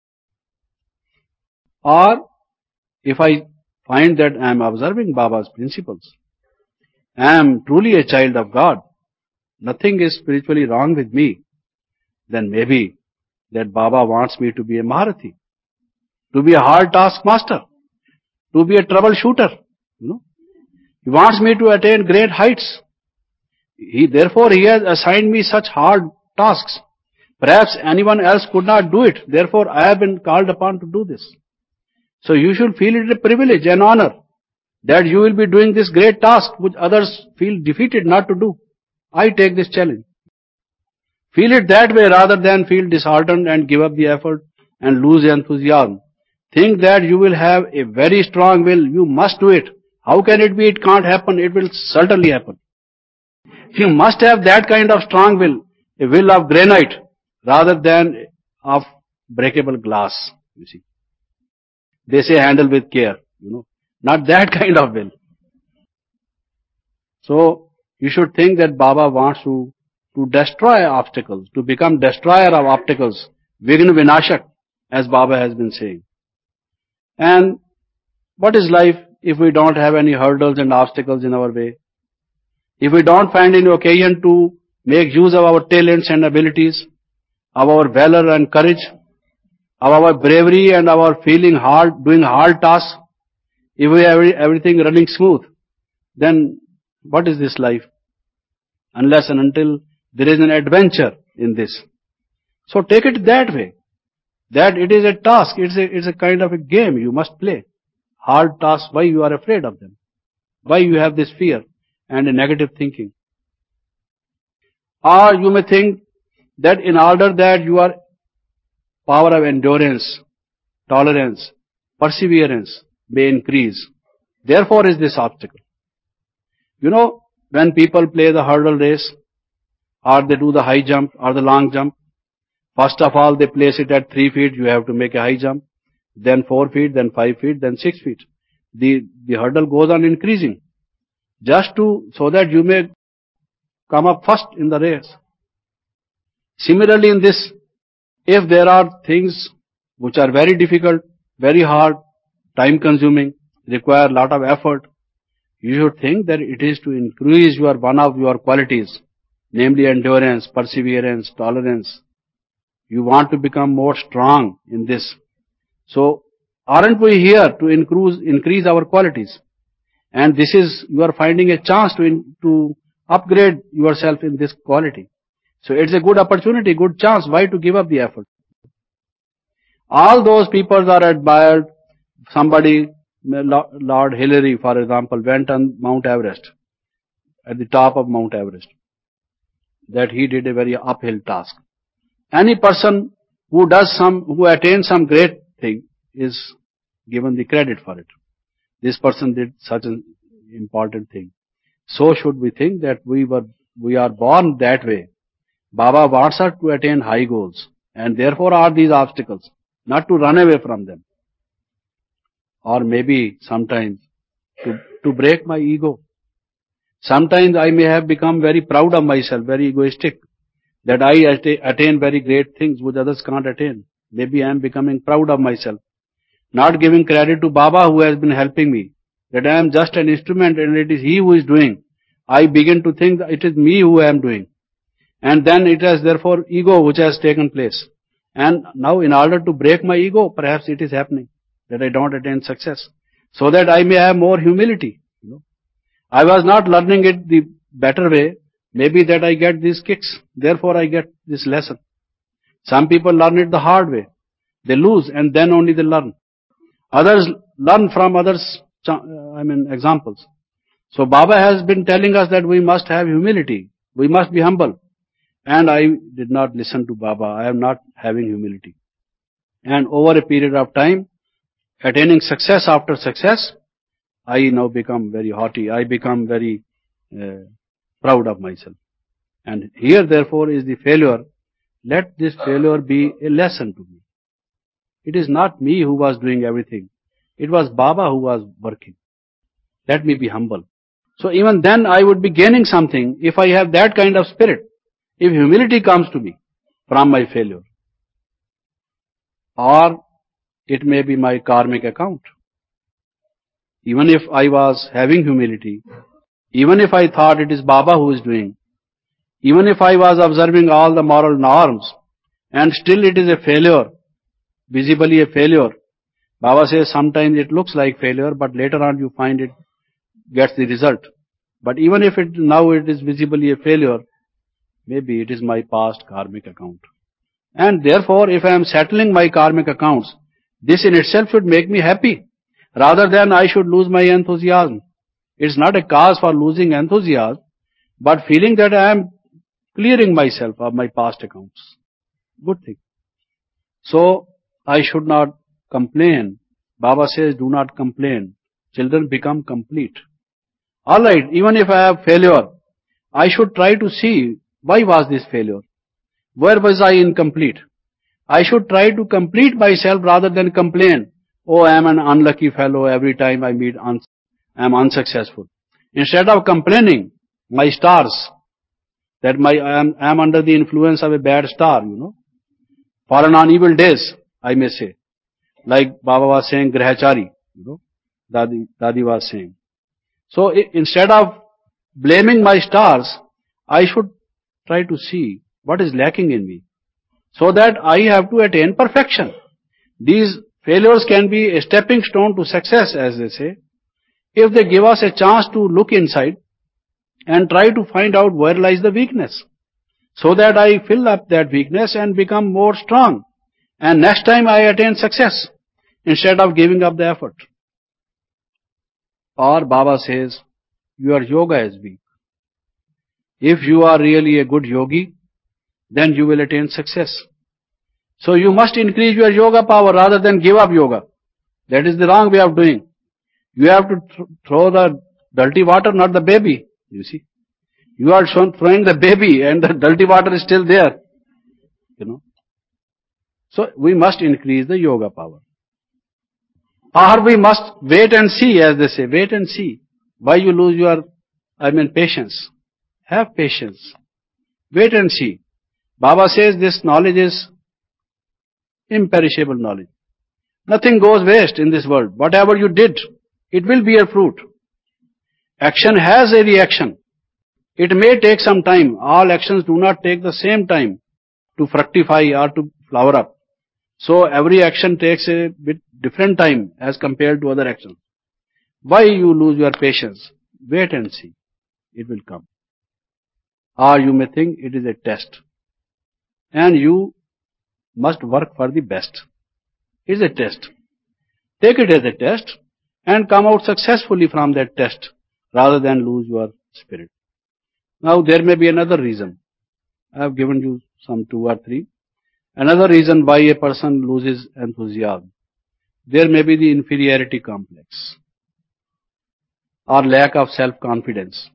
Or, if I find that I am observing Baba's principles, I am truly a child of God, nothing is spiritually wrong with me, then maybe that Baba wants me to be a Maharathi, to be a hard task master, to be a troubleshooter, you know. He wants me to attain great heights. He, therefore, He has assigned me such hard tasks. Perhaps anyone else could not do it. Therefore, I have been called upon to do this. So you should feel it a privilege and honor that you will be doing this great task which others feel defeated not to do. I take this challenge. Feel it that way rather than feel disheartened and give up the effort and lose enthusiasm. Think that you will have a very strong will. You must do it. How can it be it can't happen? It will certainly happen. You must have that kind of strong will, a will of granite rather than of breakable glass, you see. They say handle with care, you know, not that kind of will. So, you should think that Baba wants to, to destroy obstacles, to become destroyer of obstacles, Vigna Vinashak, as Baba has been saying. And what is life if we don't have any hurdles and obstacles in our way? If we don't find any occasion to make use of our talents and abilities, of our valor and courage, of our bravery and our feeling hard, doing hard tasks, if we have everything running smooth, then what is this life? Unless and until there is an adventure in this. So take it that way, that it is a task, it's a, it's a kind of a game you must play. Hard tasks, why you are afraid of them? Why you have this fear and a negative thinking? Or you may think that in order that your power of endurance, tolerance, perseverance may increase, therefore is this obstacle. You know, when people play the hurdle race, or they do the high jump or the long jump, first of all they place it at three feet, you have to make a high jump, then four feet, then five feet, then six feet. The, the hurdle goes on increasing, just to, so that you may come up first in the race. Similarly in this, if there are things which are very difficult, very hard, time consuming, require a lot of effort, you should think that it is to increase your one of your qualities, namely endurance, perseverance, tolerance. You want to become more strong in this. So, aren't we here to increase, increase our qualities? And this is, you are finding a chance to, in, to upgrade yourself in this quality. So it's a good opportunity, good chance. Why to give up the effort? All those people are admired. Somebody, Lord Hillary, for example, went on Mount Everest, at the top of Mount Everest. That he did a very uphill task. Any person who does some, who attains some great thing is given the credit for it. This person did such an important thing. So should we think that we were, we are born that way. Baba wants us to attain high goals, and therefore are these obstacles, not to run away from them. Or maybe sometimes to, to break my ego. Sometimes I may have become very proud of myself, very egoistic, that I attain very great things which others can't attain. Maybe I am becoming proud of myself, not giving credit to Baba who has been helping me, that I am just an instrument and it is he who is doing. I begin to think that it is me who I am doing. And then it has therefore ego which has taken place. And now in order to break my ego, perhaps it is happening that I don't attain success, so that I may have more humility. You know, I was not learning it the better way. Maybe that I get these kicks, therefore I get this lesson. Some people learn it the hard way. They lose and then only they learn. Others learn from others, I mean examples. So Baba has been telling us that we must have humility. We must be humble. And I did not listen to Baba. I am not having humility. And over a period of time, attaining success after success, I now become very haughty. I become very uh, proud of myself. And here therefore is the failure. Let this failure be a lesson to me. It is not me who was doing everything. It was Baba who was working. Let me be humble. So even then I would be gaining something if I have that kind of spirit. If humility comes to me from my failure. Or it may be my karmic account. Even if I was having humility, even if I thought it is Baba who is doing, even if I was observing all the moral norms, and still it is a failure, visibly a failure. Baba says sometimes it looks like failure, but later on you find it gets the result. But even if it now it is visibly a failure, maybe it is my past karmic account. And therefore, if I am settling my karmic accounts, this in itself should make me happy, rather than I should lose my enthusiasm. It's not a cause for losing enthusiasm, but feeling that I am clearing myself of my past accounts. Good thing. So, I should not complain. Baba says, do not complain. Children become complete. Alright, even if I have failure, I should try to see why was this failure? Where was I incomplete? I should try to complete myself rather than complain. Oh, I am an unlucky fellow. Every time I meet, un- I am unsuccessful. Instead of complaining, my stars, that my I am, I am under the influence of a bad star, you know. Fallen on evil days, I may say. Like Baba was saying, Grahachari, you know, Dadi, Dadi was saying. So I, instead of blaming my stars, I should try to see what is lacking in me, so that I have to attain perfection. These failures can be a stepping stone to success, as they say, if they give us a chance to look inside and try to find out where lies the weakness, so that I fill up that weakness and become more strong. And next time I attain success, instead of giving up the effort. Or Baba says, your yoga is weak. If you are really a good yogi, then you will attain success. So you must increase your yoga power rather than give up yoga. That is the wrong way of doing. You have to th- throw the dirty water, not the baby. You see, you are throwing the baby, and the dirty water is still there. You know. So we must increase the yoga power. Or we must wait and see, as they say, wait and see. Why you lose your, I mean, patience? Have patience. Wait and see. Baba says this knowledge is imperishable knowledge. Nothing goes waste in this world. Whatever you did, it will bear fruit. Action has a reaction. It may take some time. All actions do not take the same time to fructify or to flower up. So every action takes a bit different time as compared to other actions. Why you lose your patience? Wait and see. It will come. Or you may think it is a test. And you must work for the best. It is a test. Take it as a test and come out successfully from that test rather than lose your spirit. Now there may be another reason. I have given you some two or three. Another reason why a person loses enthusiasm. There may be the inferiority complex or lack of self-confidence.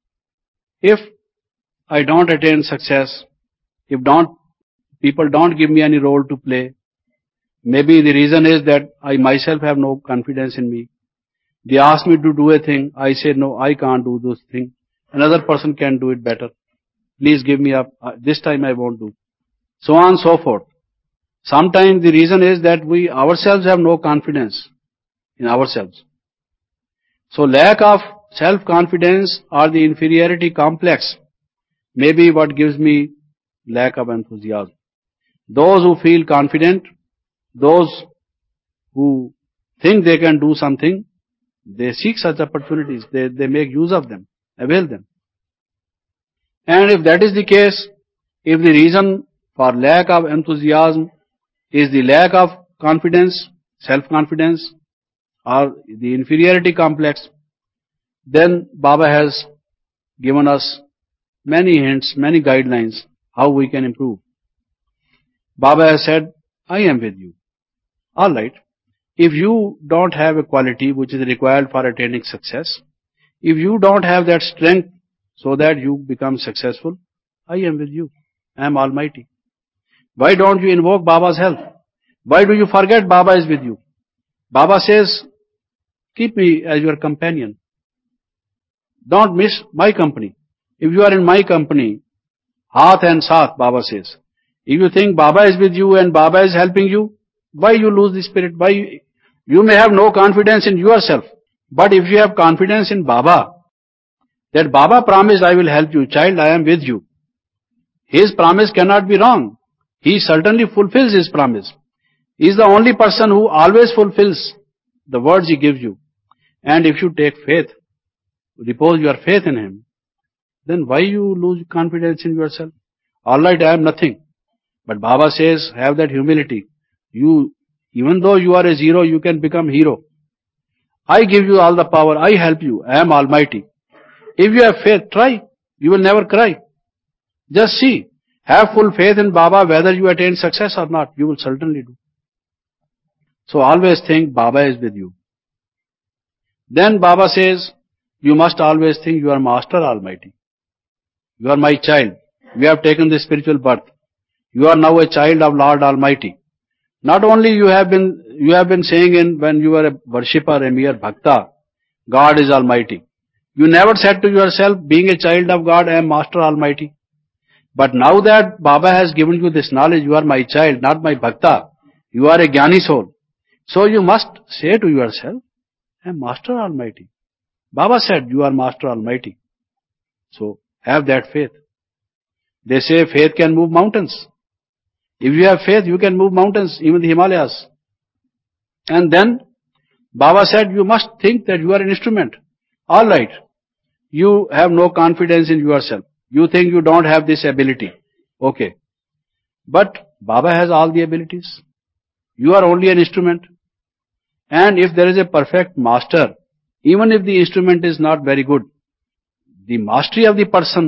If I don't attain success, if don't, people don't give me any role to play, maybe the reason is that I myself have no confidence in me. They ask me to do a thing, I say no, I can't do this thing. Another person can do it better. Please give me up. This time I won't do. So on and so forth. Sometimes the reason is that we ourselves have no confidence in ourselves. So lack of self-confidence or the inferiority complex may be what gives me lack of enthusiasm. Those who feel confident, those who think they can do something, they seek such opportunities, they, they make use of them, avail them. And if that is the case, if the reason for lack of enthusiasm is the lack of confidence, self-confidence, or the inferiority complex, then Baba has given us many hints, many guidelines how we can improve. Baba has said, I am with you. Alright, if you don't have a quality which is required for attaining success, if you don't have that strength so that you become successful, I am with you. I am Almighty. Why don't you invoke Baba's help? Why do you forget Baba is with you? Baba says, keep me as your companion. Don't miss my company. If you are in my company, Haath and Saath, Baba says. If you think Baba is with you and Baba is helping you, why you lose the spirit? Why you, you may have no confidence in yourself. But if you have confidence in Baba, that Baba promised I will help you, child, I am with you. His promise cannot be wrong. He certainly fulfills his promise. He is the only person who always fulfills the words he gives you. And if you take faith, repose your faith in him, then why you lose confidence in yourself? Alright, I am nothing. But Baba says, have that humility. You, even though you are a zero, you can become hero. I give you all the power. I help you. I am Almighty. If you have faith, try. You will never cry. Just see. Have full faith in Baba whether you attain success or not. You will certainly do. So always think Baba is with you. Then Baba says, you must always think you are Master Almighty. You are my child. You have taken the spiritual birth. You are now a child of Lord Almighty. Not only you have been, you have been saying in when you were a worshipper, a mere bhakta, God is Almighty. You never said to yourself, being a child of God, I am Master Almighty. But now that Baba has given you this knowledge, you are my child, not my bhakta. You are a Jnani soul. So you must say to yourself, I am Master Almighty. Baba said, you are Master Almighty. So have that faith. They say faith can move mountains. If you have faith, you can move mountains, even the Himalayas. And then Baba said, you must think that you are an instrument. Alright, you have no confidence in yourself. You think you don't have this ability. Okay. But Baba has all the abilities. You are only an instrument. And if there is a perfect master, even if the instrument is not very good, the mastery of the person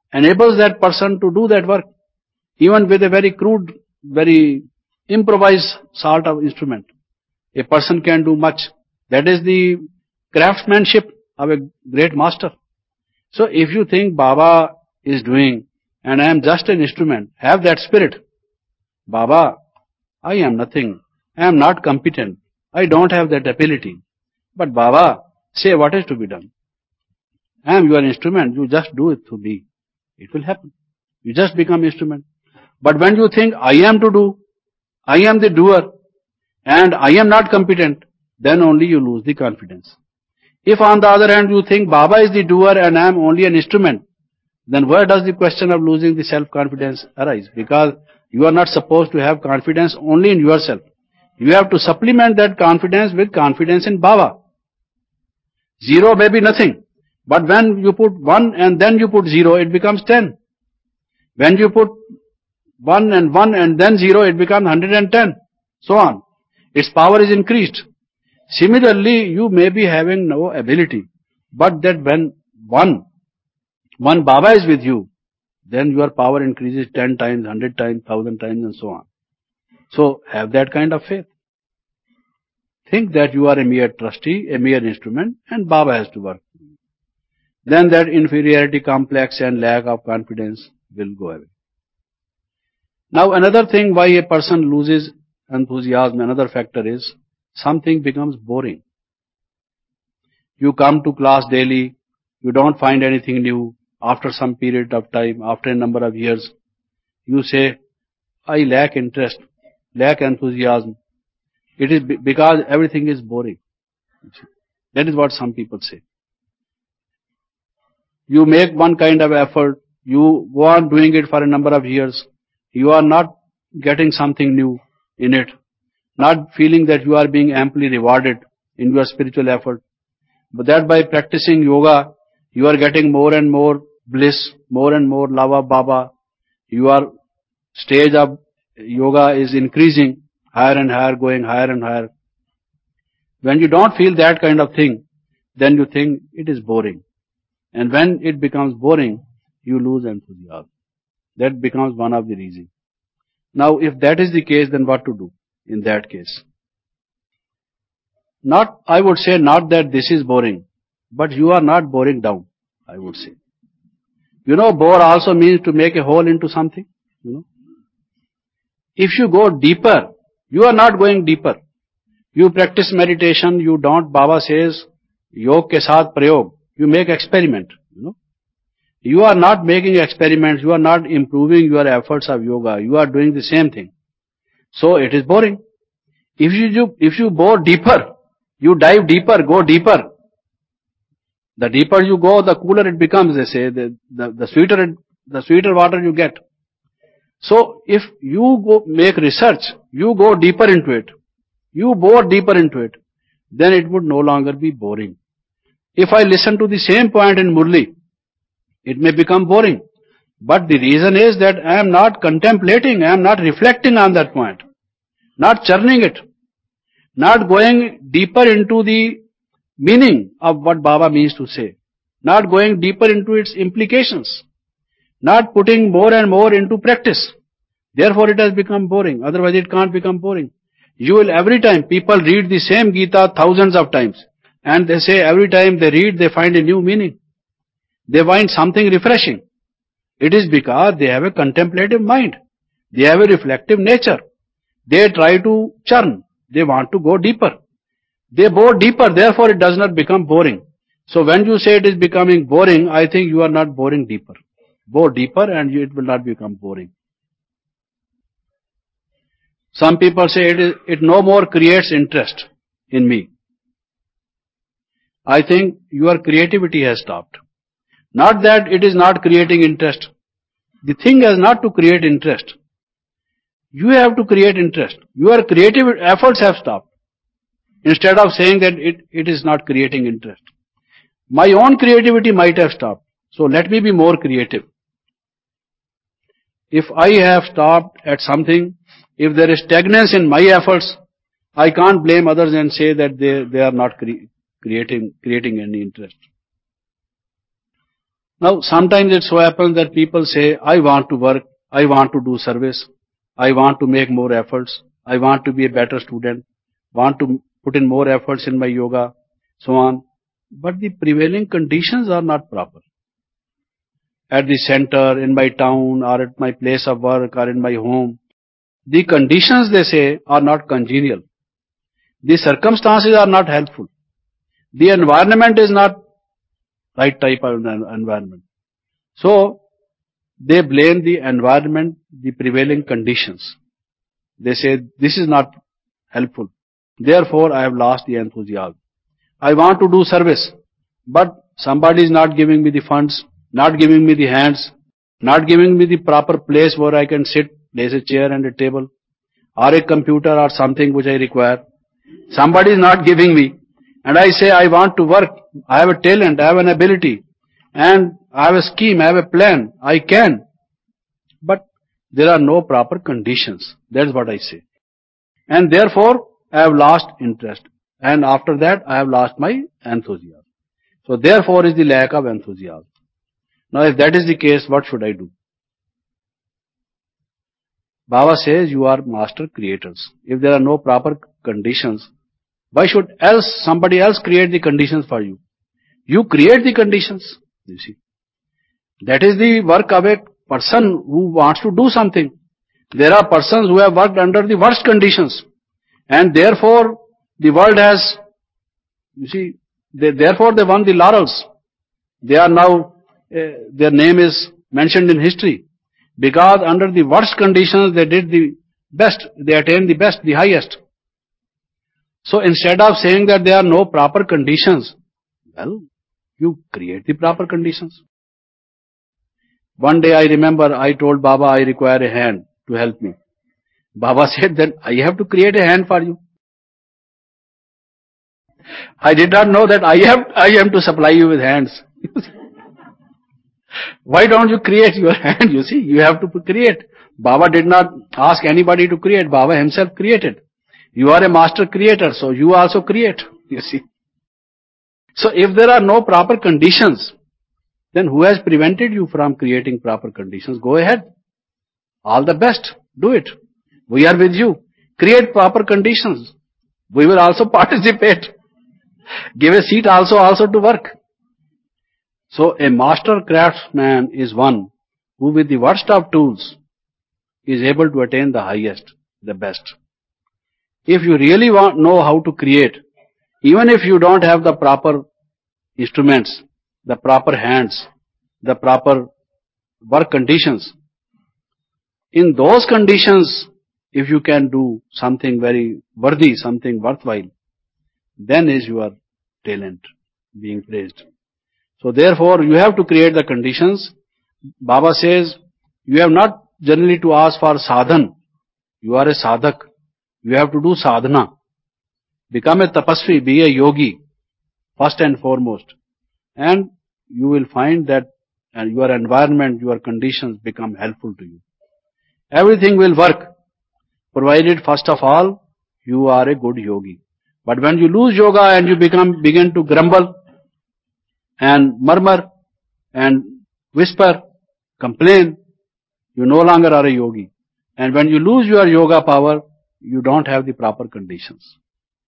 enables that person to do that work, even with a very crude, very improvised sort of instrument. A person can do much. That is the craftsmanship of a great master. So if you think Baba is doing and I am just an instrument, have that spirit. Baba, I am nothing. I am not competent. I don't have that ability. But Baba, say what is to be done. I am your instrument. You just do it through me. It will happen. You just become instrument. But when you think I am to do, I am the doer, and I am not competent, then only you lose the confidence. If on the other hand you think Baba is the doer and I am only an instrument, then where does the question of losing the self-confidence arise? Because you are not supposed to have confidence only in yourself. You have to supplement that confidence with confidence in Baba. Zero may be nothing. But when you put one and then you put zero, it becomes ten. When you put one and one and then zero, it becomes one hundred ten. So on. Its power is increased. Similarly, you may be having no ability, but that when one, one Baba is with you, then your power increases ten times, one hundred times, one thousand times and so on. So have that kind of faith. Think that you are a mere trustee, a mere instrument, and Baba has to work. Then that inferiority complex and lack of confidence will go away. Now another thing why a person loses enthusiasm, another factor is something becomes boring. You come to class daily, you don't find anything new. After some period of time, after a number of years, you say, I lack interest, lack enthusiasm. It is because everything is boring. That is what some people say. You make one kind of effort, you go on doing it for a number of years, you are not getting something new in it, not feeling that you are being amply rewarded in your spiritual effort, but that by practicing yoga, you are getting more and more bliss, more and more love of Baba, your stage of yoga is increasing, higher and higher, going higher and higher. When you don't feel that kind of thing, then you think it is boring. And when it becomes boring, you lose enthusiasm. That becomes one of the reasons. Now, if that is the case, then what to do in that case? Not, I would say not that this is boring, but you are not boring down, I would say. You know, bore also means to make a hole into something, you know. If you go deeper, you are not going deeper. You practice meditation, you don't, Baba says, yog ke saath prayog. You make experiment, you know. You are not making experiments, you are not improving your efforts of yoga, you are doing the same thing. So it is boring. If you do, if you bore deeper, you dive deeper, go deeper. The deeper you go, the cooler it becomes, they say, the, the, the sweeter it, the sweeter water you get. So if you go make research, you go deeper into it, you bore deeper into it, then it would no longer be boring. If I listen to the same point in Murli, it may become boring. But the reason is that I am not contemplating, I am not reflecting on that point, not churning it, not going deeper into the meaning of what Baba means to say, not going deeper into its implications, not putting more and more into practice. Therefore it has become boring, otherwise it can't become boring. You will every time, people read the same Gita thousands of times, and they say every time they read, they find a new meaning. They find something refreshing. It is because they have a contemplative mind. They have a reflective nature. They try to churn. They want to go deeper. They bore deeper, therefore it does not become boring. So when you say it is becoming boring, I think you are not boring deeper. Bore deeper and it will not become boring. Some people say it, is, it no more creates interest in me. I think your creativity has stopped. Not that it is not creating interest. The thing has not to create interest. You have to create interest. Your creative efforts have stopped. Instead of saying that it, it is not creating interest. My own creativity might have stopped. So let me be more creative. If I have stopped at something, if there is stagnancy in my efforts, I can't blame others and say that they, they are not cre- creating, creating any interest. Now, sometimes it so happens that people say, I want to work, I want to do service, I want to make more efforts, I want to be a better student, want to put in more efforts in my yoga, so on. But the prevailing conditions are not proper. At the center, in my town, or at my place of work, or in my home, the conditions, they say, are not congenial. The circumstances are not helpful. The environment is not right type of environment. So, they blame the environment, the prevailing conditions. They say, this is not helpful. Therefore, I have lost the enthusiasm. I want to do service, but somebody is not giving me the funds, not giving me the hands, not giving me the proper place where I can sit, place a chair and a table, or a computer or something which I require. Somebody is not giving me, and I say I want to work, I have a talent, I have an ability, and I have a scheme, I have a plan, I can. But there are no proper conditions. That's what I say. And therefore, I have lost interest. And after that, I have lost my enthusiasm. So therefore is the lack of enthusiasm. Now if that is the case, what should I do? Baba says you are master creators. If there are no proper conditions, why should else somebody else create the conditions for you? You create the conditions. You see. That is the work of a person who wants to do something. There are persons who have worked under the worst conditions. And therefore, the world has, you see, they, therefore they won the laurels. They are now, uh, their name is mentioned in history. Because under the worst conditions they did the best, they attained the best, the highest. So instead of saying that there are no proper conditions, well, you create the proper conditions. One day I remember I told Baba I require a hand to help me. Baba said then I have to create a hand for you. I did not know that I have, I am to supply you with hands. Why don't you create your hand? You see, you have to create. Baba did not ask anybody to create. Baba himself created. You are a master creator, so you also create. You see. So if there are no proper conditions, then who has prevented you from creating proper conditions? Go ahead. All the best. Do it. We are with you. Create proper conditions. We will also participate. Give a seat also, also to work. So a master craftsman is one who with the worst of tools is able to attain the highest, the best. If you really want know how to create, even if you don't have the proper instruments, the proper hands, the proper work conditions, in those conditions, if you can do something very worthy, something worthwhile, then is your talent being praised. So therefore, you have to create the conditions. Baba says, you have not generally to ask for sadhan. You are a sadhak. You have to do sadhana. Become a tapasvi, be a yogi, first and foremost. And you will find that your environment, your conditions become helpful to you. Everything will work, provided first of all, you are a good yogi. But when you lose yoga and you become begin to grumble and murmur and whisper, complain, you no longer are a yogi. And when you lose your yoga power, you don't have the proper conditions.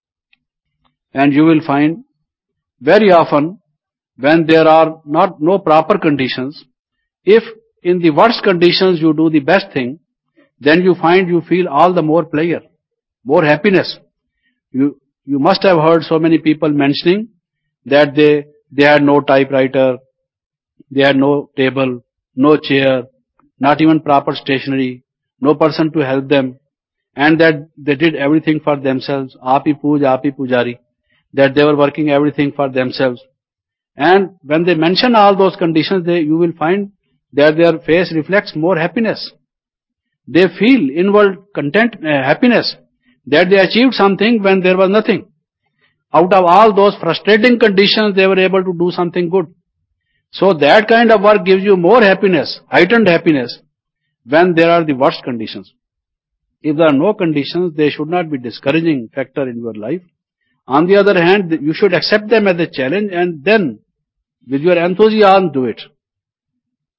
And you will find very often when there are not no proper conditions, if in the worst conditions you do the best thing, then you find you feel all the more pleasure, more happiness. You you must have heard so many people mentioning that they they had no typewriter, they had no table, no chair, not even proper stationery, no person to help them, and that they did everything for themselves, api puj, api pujari, that they were working everything for themselves. And when they mention all those conditions, they, you will find that their face reflects more happiness. They feel inward content, uh, happiness, that they achieved something when there was nothing. Out of all those frustrating conditions, they were able to do something good. So that kind of work gives you more happiness, heightened happiness, when there are the worst conditions. If there are no conditions, they should not be discouraging factor in your life. On the other hand, you should accept them as a challenge and then, with your enthusiasm, do it.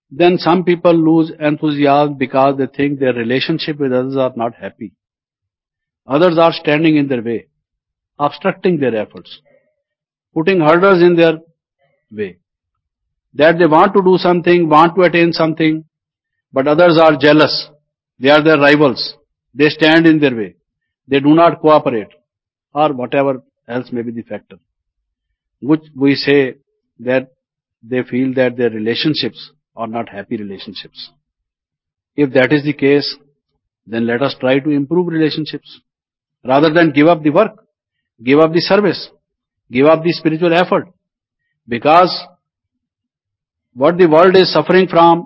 Then some people lose enthusiasm because they think their relationship with others are not happy. Others are standing in their way, obstructing their efforts, putting hurdles in their way. That they want to do something, want to attain something, but others are jealous. They are their rivals. They stand in their way. They do not cooperate, or whatever else may be the factor. Which we say that they feel that their relationships are not happy relationships. If that is the case, then let us try to improve relationships. Rather than give up the work, give up the service, give up the spiritual effort. Because what the world is suffering from,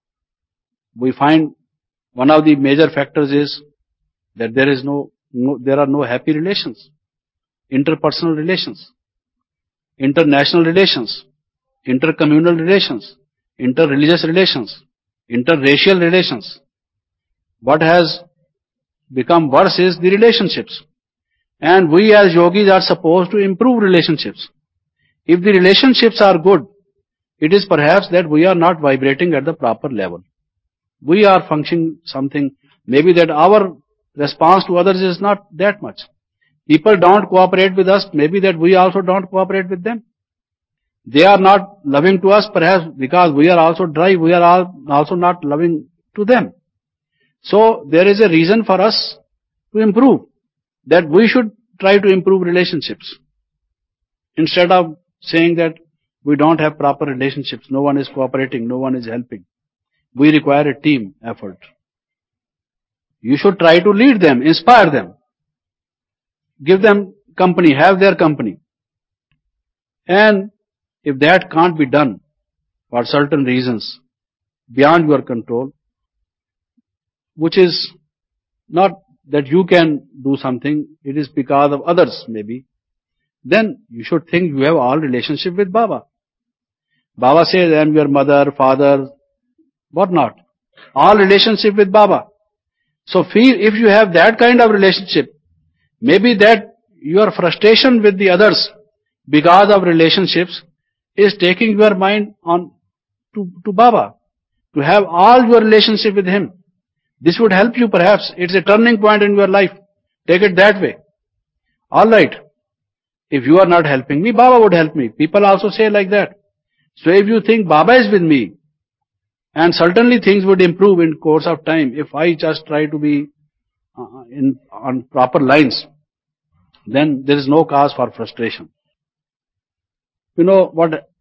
we find one of the major factors is that there is no, no there are no happy relations, interpersonal relations, international relations, intercommunal relations, interreligious relations, interracial relations. What has become worse is the relationships. And we as yogis are supposed to improve relationships. If the relationships are good, it is perhaps that we are not vibrating at the proper level. We are functioning something, maybe that our response to others is not that much. People don't cooperate with us, maybe that we also don't cooperate with them. They are not loving to us perhaps because we are also dry, we are all also not loving to them. So there is a reason for us to improve, that we should try to improve relationships. Instead of saying that we don't have proper relationships, no one is cooperating, no one is helping. We require a team effort. You should try to lead them, inspire them, give them company, have their company. And if that can't be done for certain reasons beyond your control, which is not that you can do something, it is because of others maybe, then you should think you have all relationship with Baba. Baba says, I am your mother, father, what not. All relationship with Baba. So feel, if you have that kind of relationship, maybe that your frustration with the others because of relationships is taking your mind on to, to Baba. To have all your relationship with Him. This would help you perhaps. It's a turning point in your life. Take it that way. Alright. If you are not helping me, Baba would help me. People also say like that. So if you think Baba is with me, and certainly things would improve in course of time if I just try to be uh, in on proper lines, then there is no cause for frustration. You know what,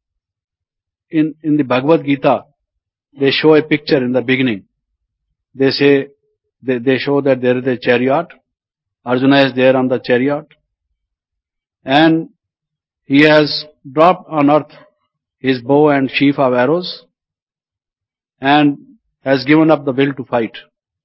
in, in the Bhagavad Gita, they show a picture in the beginning. They say, they, they show that there is a chariot. Arjuna is there on the chariot. And he has dropped on earth his bow and sheaf of arrows and has given up the will to fight.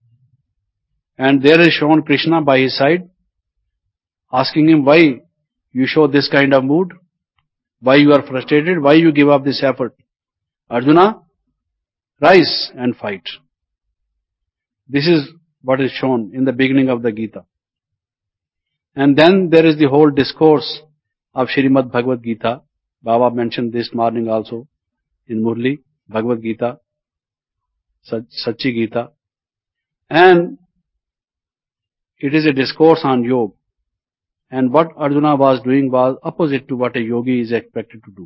And there is shown Krishna by his side, asking him, why you show this kind of mood? Why you are frustrated? Why you give up this effort? Arjuna, rise and fight. This is what is shown in the beginning of the Gita. And then there is the whole discourse of Srimad Bhagavad Gita. Baba mentioned this morning also in Murli, Bhagavad Gita, Sachi Gita. And it is a discourse on yoga. And what Arjuna was doing was opposite to what a yogi is expected to do.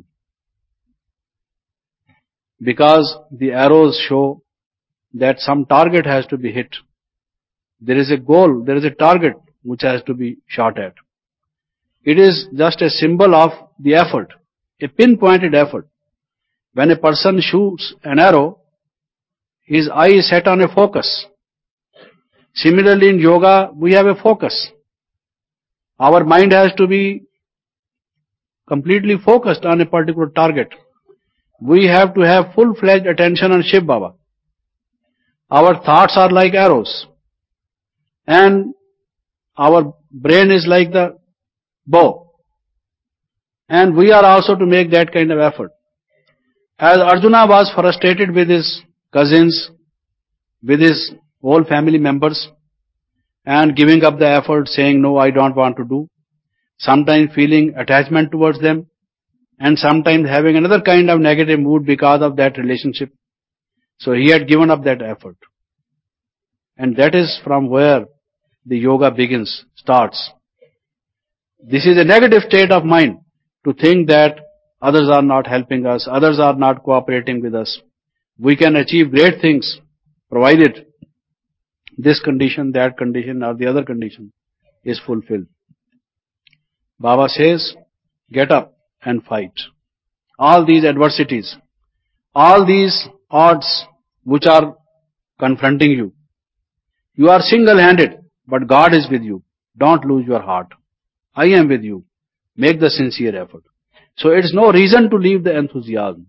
Because the arrows show that some target has to be hit. There is a goal, there is a target which has to be shot at. It is just a symbol of the effort, a pinpointed effort. When a person shoots an arrow, his eye is set on a focus. Similarly in yoga, we have a focus. Our mind has to be completely focused on a particular target. We have to have full-fledged attention on Shiv Baba. Our thoughts are like arrows. And our brain is like the bow. And we are also to make that kind of effort. As Arjuna was frustrated with his cousins, with his whole family members, and giving up the effort, saying, no, I don't want to do. Sometimes feeling attachment towards them, and sometimes having another kind of negative mood because of that relationship. So he had given up that effort. And that is from where the yoga begins, starts. This is a negative state of mind, to think that others are not helping us, others are not cooperating with us. We can achieve great things, provided this condition, that condition, or the other condition is fulfilled. Baba says, get up and fight. All these adversities, all these odds which are confronting you, you are single-handed, but God is with you. Don't lose your heart. I am with you. Make the sincere effort. So it's no reason to leave the enthusiasm.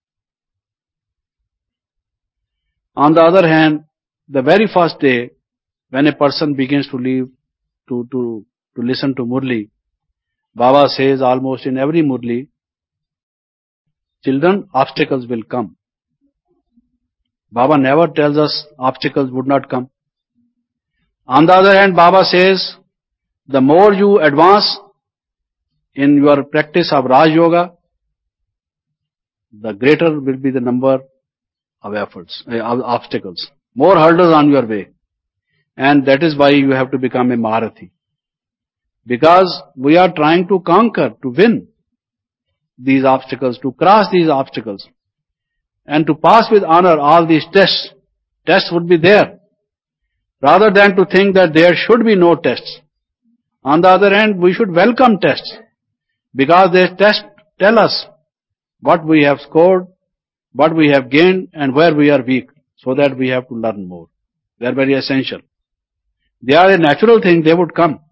On the other hand, the very first day, when a person begins to leave, to, to, to listen to Murli, Baba says almost in every Murli, children, obstacles will come. Baba never tells us obstacles would not come. On the other hand, Baba says, the more you advance in your practice of Raj Yoga, the greater will be the number of efforts, uh, of obstacles. More hurdles on your way. And that is why you have to become a Maharathi. Because we are trying to conquer, to win these obstacles, to cross these obstacles, and to pass with honor all these tests. Tests would be there, rather than to think that there should be no tests. On the other hand, we should welcome tests, because they tests tell us what we have scored, what we have gained, and where we are weak, so that we have to learn more. They are very essential. They are a natural thing, they would come.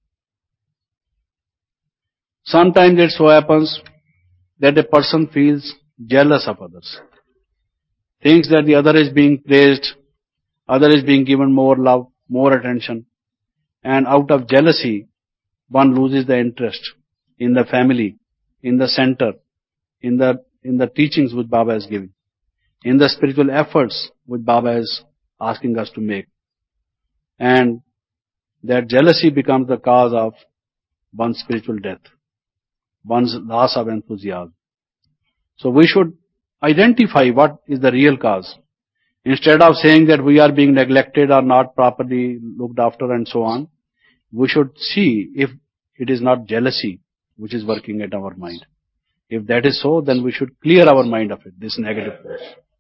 Sometimes it so happens that a person feels jealous of others, thinks that the other is being praised, other is being given more love, more attention, and out of jealousy, one loses the interest in the family, in the center, in the in the teachings which Baba is giving, in the spiritual efforts which Baba is asking us to make. And that jealousy becomes the cause of one's spiritual death, one's loss of enthusiasm. So we should identify what is the real cause. Instead of saying that we are being neglected or not properly looked after and so on, we should see if it is not jealousy which is working at our mind. If that is so, then we should clear our mind of it, this negative force.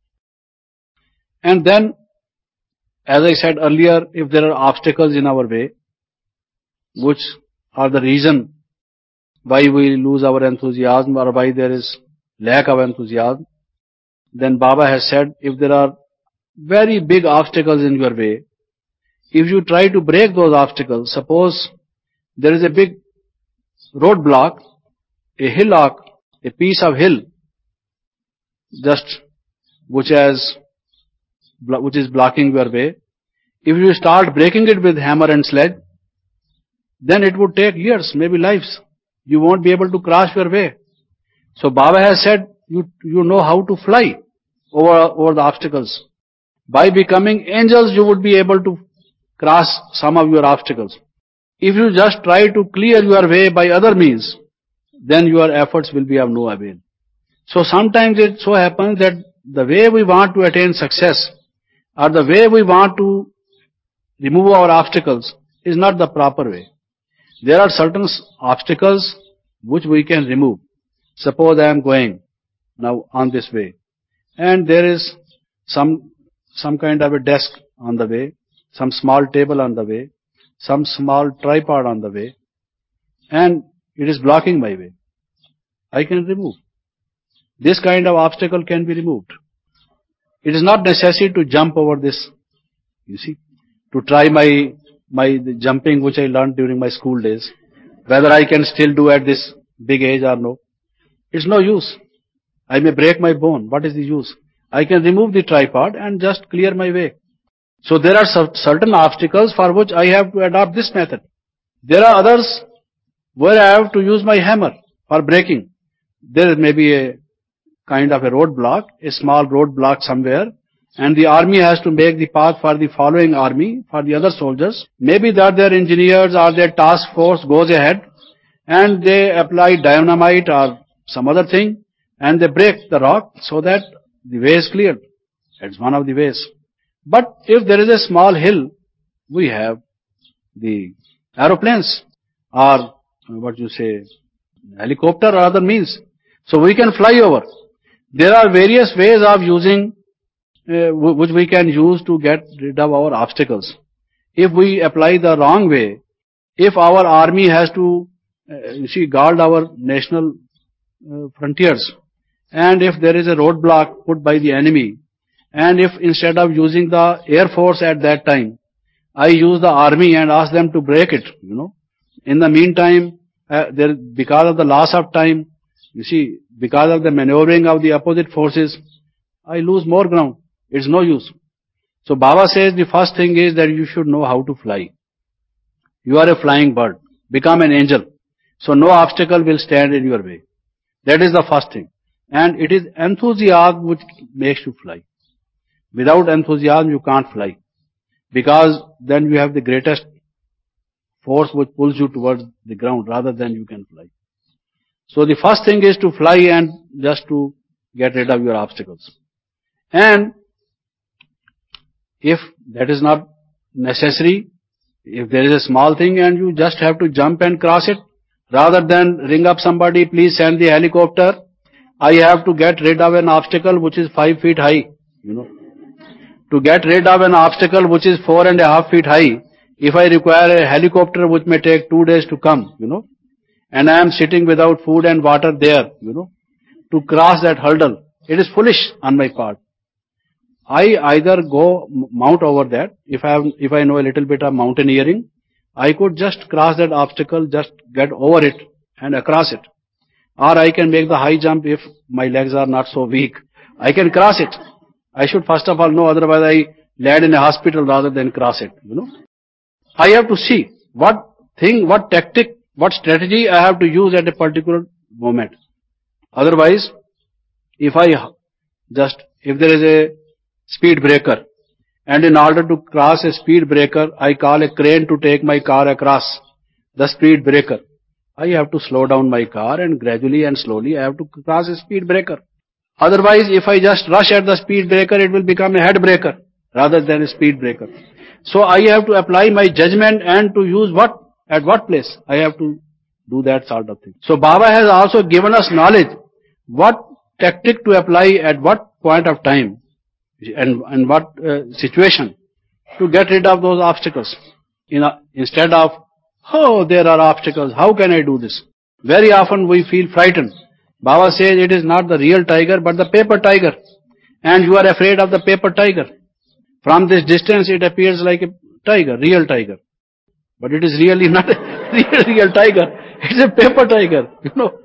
And then, as I said earlier, if there are obstacles in our way, which are the reason why we lose our enthusiasm or why there is lack of enthusiasm, then Baba has said, if there are very big obstacles in your way, if you try to break those obstacles, suppose there is a big roadblock, a hillock, a piece of hill, just which has, which is blocking your way. If you start breaking it with hammer and sledge, then it would take years, maybe lives. You won't be able to cross your way. So Baba has said, you, you know how to fly over, over the obstacles. By becoming angels, you would be able to cross some of your obstacles. If you just try to clear your way by other means, then your efforts will be of no avail. So sometimes it so happens that the way we want to attain success, or the way we want to remove our obstacles, is not the proper way. There are certain obstacles which we can remove. Suppose I am going now on this way, and there is some some kind of a desk on the way, some small table on the way, some small tripod on the way, and it is blocking my way. I can remove. This kind of obstacle can be removed. It is not necessary to jump over this, you see, to try my my jumping which I learned during my school days, whether I can still do at this big age or no. It's no use. I may break my bone. What is the use? I can remove the tripod and just clear my way. So there are certain obstacles for which I have to adopt this method. There are others where I have to use my hammer for breaking. There may be a kind of a roadblock, a small roadblock somewhere, and the army has to make the path for the following army, for the other soldiers. Maybe that their engineers or their task force goes ahead and they apply dynamite or some other thing and they break the rock so that the way is cleared. That's one of the ways. But if there is a small hill, we have the aeroplanes or what you say, helicopter or other means. So we can fly over. There are various ways of using, uh, which we can use to get rid of our obstacles. If we apply the wrong way, if our army has to, uh, you see, guard our national uh, frontiers, and if there is a roadblock put by the enemy, and if instead of using the air force at that time, I use the army and ask them to break it, you know. In the meantime, uh, there, because of the loss of time, you see, because of the maneuvering of the opposite forces, I lose more ground. It's no use. So Baba says the first thing is that you should know how to fly. You are a flying bird. Become an angel. So no obstacle will stand in your way. That is the first thing. And it is enthusiasm which makes you fly. Without enthusiasm you can't fly. Because then you have the greatest force which pulls you towards the ground rather than you can fly. So the first thing is to fly and just to get rid of your obstacles. And if that is not necessary, if there is a small thing and you just have to jump and cross it, rather than ring up somebody, please send the helicopter, I have to get rid of an obstacle which is five feet high, you know. To get rid of an obstacle which is four and a half feet high, if I require a helicopter which may take two days to come, you know, and I am sitting without food and water there, you know, to cross that hurdle, it is foolish on my part. I either go mount over that, if I have, if I know a little bit of mountaineering, I could just cross that obstacle, just get over it and across it. Or I can make the high jump if my legs are not so weak. I can cross it. I should first of all know, otherwise I land in a hospital rather than cross it, you know. I have to see what thing, what tactic, what strategy I have to use at a particular moment. Otherwise, if I just, if there is a speed breaker, and in order to cross a speed breaker, I call a crane to take my car across the speed breaker. I have to slow down my car and gradually and slowly I have to cross a speed breaker. Otherwise, if I just rush at the speed breaker, it will become a head breaker rather than a speed breaker. So I have to apply my judgment and to use what, at what place I have to do that sort of thing. So Baba has also given us knowledge, what tactic to apply at what point of time and, and what uh, situation to get rid of those obstacles. In a, instead of, oh, there are obstacles, how can I do this? Very often we feel frightened. Baba says it is not the real tiger but the paper tiger. And you are afraid of the paper tiger. From this distance it appears like a tiger, real tiger. But it is really not a real, real tiger. It's a paper tiger, you know.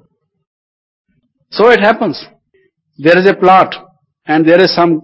So it happens. There is a plot and there is some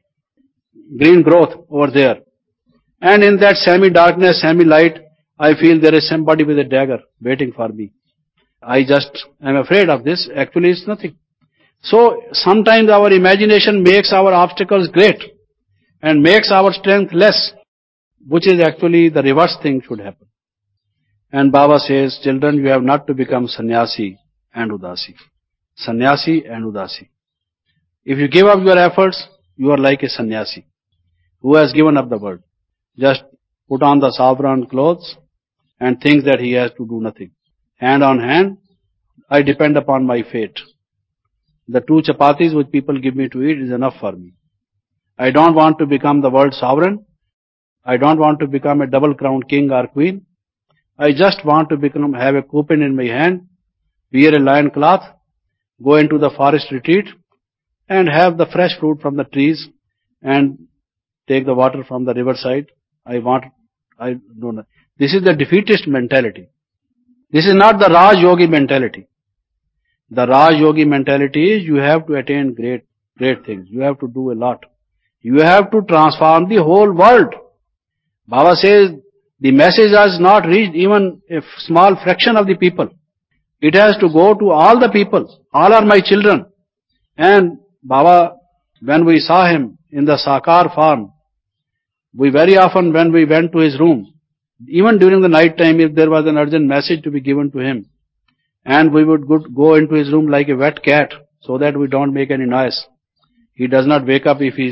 green growth over there. And in that semi-darkness, semi-light, I feel there is somebody with a dagger waiting for me. I just am afraid of this. Actually it's nothing. So sometimes our imagination makes our obstacles great and makes our strength less, which is actually the reverse thing should happen. And Baba says, children, you have not to become sannyasi and udasi. Sannyasi and udasi. If you give up your efforts, you are like a sannyasi who has given up the world. Just put on the sovereign clothes and thinks that he has to do nothing. Hand on hand, I depend upon my fate. The two chapatis which people give me to eat is enough for me. I don't want to become the world sovereign. I don't want to become a double-crowned king or queen. I just want to become, have a coupon in my hand, wear a lion cloth, go into the forest retreat, and have the fresh fruit from the trees, and take the water from the riverside. I want, I don't know. This is the defeatist mentality. This is not the Raj Yogi mentality. The Raj Yogi mentality is you have to attain great, great things. You have to do a lot. You have to transform the whole world. Baba says the message has not reached even a small fraction of the people. It has to go to all the people. All are my children. And Baba, when we saw him in the Sakar form, we very often when we went to his room, even during the night time, if there was an urgent message to be given to him, and we would go into his room like a wet cat, so that we don't make any noise. He does not wake up if he's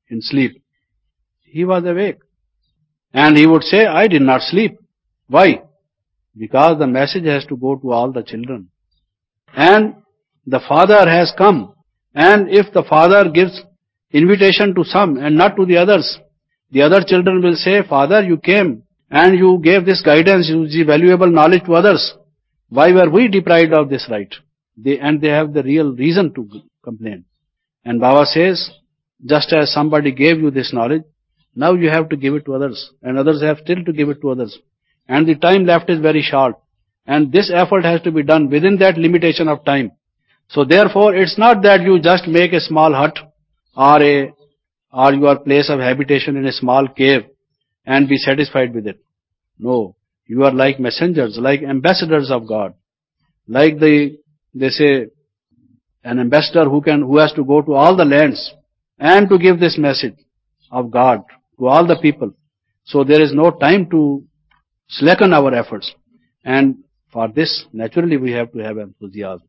in sleep. He was awake. And he would say, I did not sleep. Why? Because the message has to go to all the children. And the father has come. And if the father gives invitation to some and not to the others, the other children will say, Father, you came and you gave this guidance, you the valuable knowledge to others. Why were we deprived of this right? They, and they have the real reason to complain. And Baba says, just as somebody gave you this knowledge, now you have to give it to others. And others have still to give it to others. And the time left is very short. And this effort has to be done within that limitation of time. So therefore, it's not that you just make a small hut or a or your place of habitation in a small cave and be satisfied with it. No. You are like messengers, like ambassadors of God. Like the, they say, an ambassador who can, who has to go to all the lands and to give this message of God to all the people. So there is no time to slacken our efforts. And for this, naturally we have to have enthusiasm.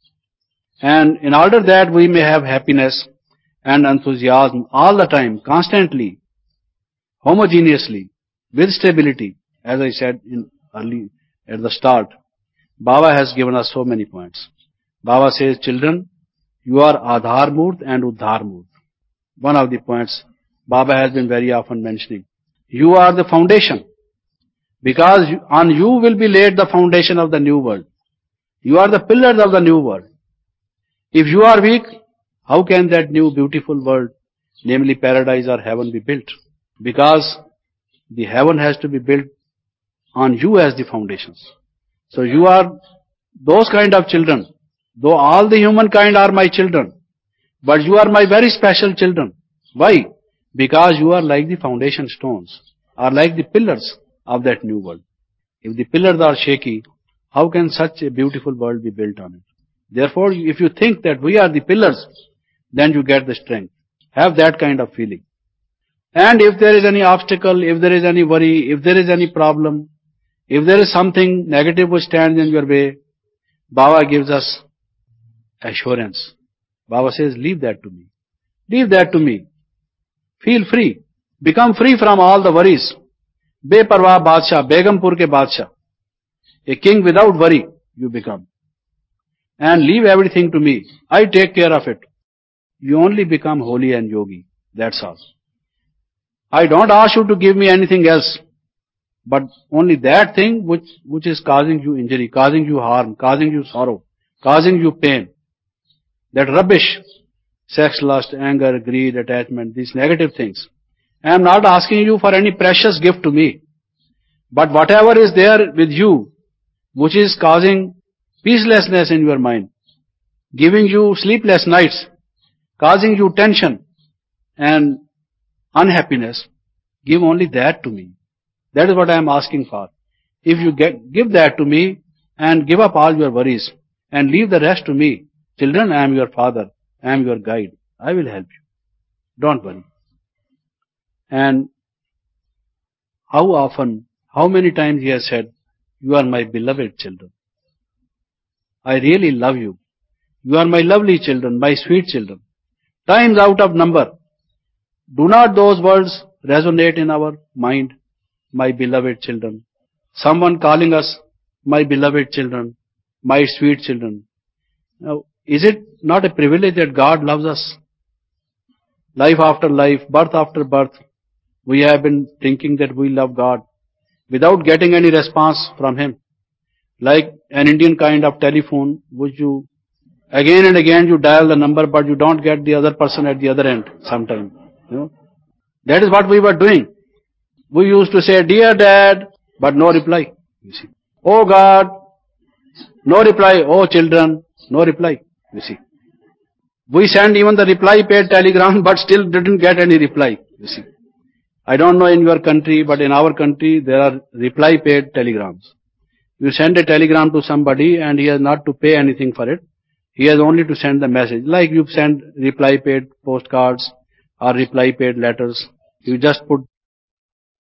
And in order that we may have happiness and enthusiasm all the time, constantly, homogeneously, with stability, as I said in early, at the start, Baba has given us so many points. Baba says, children, you are Adhar Murt and Uddhar Murt. One of the points Baba has been very often mentioning. You are the foundation. Because on you will be laid the foundation of the new world. You are the pillars of the new world. If you are weak, how can that new beautiful world, namely paradise or heaven, be built? Because the heaven has to be built on you as the foundations. So you are those kind of children. Though all the humankind are my children, but you are my very special children. Why? Because you are like the foundation stones, or like the pillars of that new world. If the pillars are shaky, how can such a beautiful world be built on it? Therefore, if you think that we are the pillars, then you get the strength. Have that kind of feeling. And if there is any obstacle, if there is any worry, if there is any problem, if there is something negative which stands in your way, Baba gives us assurance. Baba says, leave that to me. Leave that to me. Feel free. Become free from all the worries. Beparwah Badshah, Begumpur ke Badshah. A king without worry, you become. And leave everything to me. I take care of it. You only become holy and yogi. That's all. I don't ask you to give me anything else, but only that thing which, which is causing you injury, causing you harm, causing you sorrow, causing you pain. That rubbish, sex, lust, anger, greed, attachment, these negative things. I am not asking you for any precious gift to me, but whatever is there with you, which is causing peacelessness in your mind, giving you sleepless nights, causing you tension and unhappiness, give only that to me. That is what I am asking for. If you get, give that to me and give up all your worries and leave the rest to me, children, I am your father, I am your guide, I will help you. Don't worry. And how often, how many times he has said, you are my beloved children. I really love you. You are my lovely children, my sweet children. Times out of number. Do not those words resonate in our mind? My beloved children. Someone calling us, my beloved children, my sweet children. Now, is it not a privilege that God loves us? Life after life, birth after birth, we have been thinking that we love God without getting any response from Him. Like an Indian kind of telephone, which you, again and again you dial the number, but you don't get the other person at the other end sometime. You know? That is what we were doing. We used to say, dear dad, but no reply. You see. Oh God, no reply. Oh children, no reply. You see. We sent even the reply paid telegram, but still didn't get any reply. You see. I don't know in your country, but in our country there are reply paid telegrams. You send a telegram to somebody and he has not to pay anything for it. He has only to send the message. Like you send reply paid postcards or reply paid letters. You just put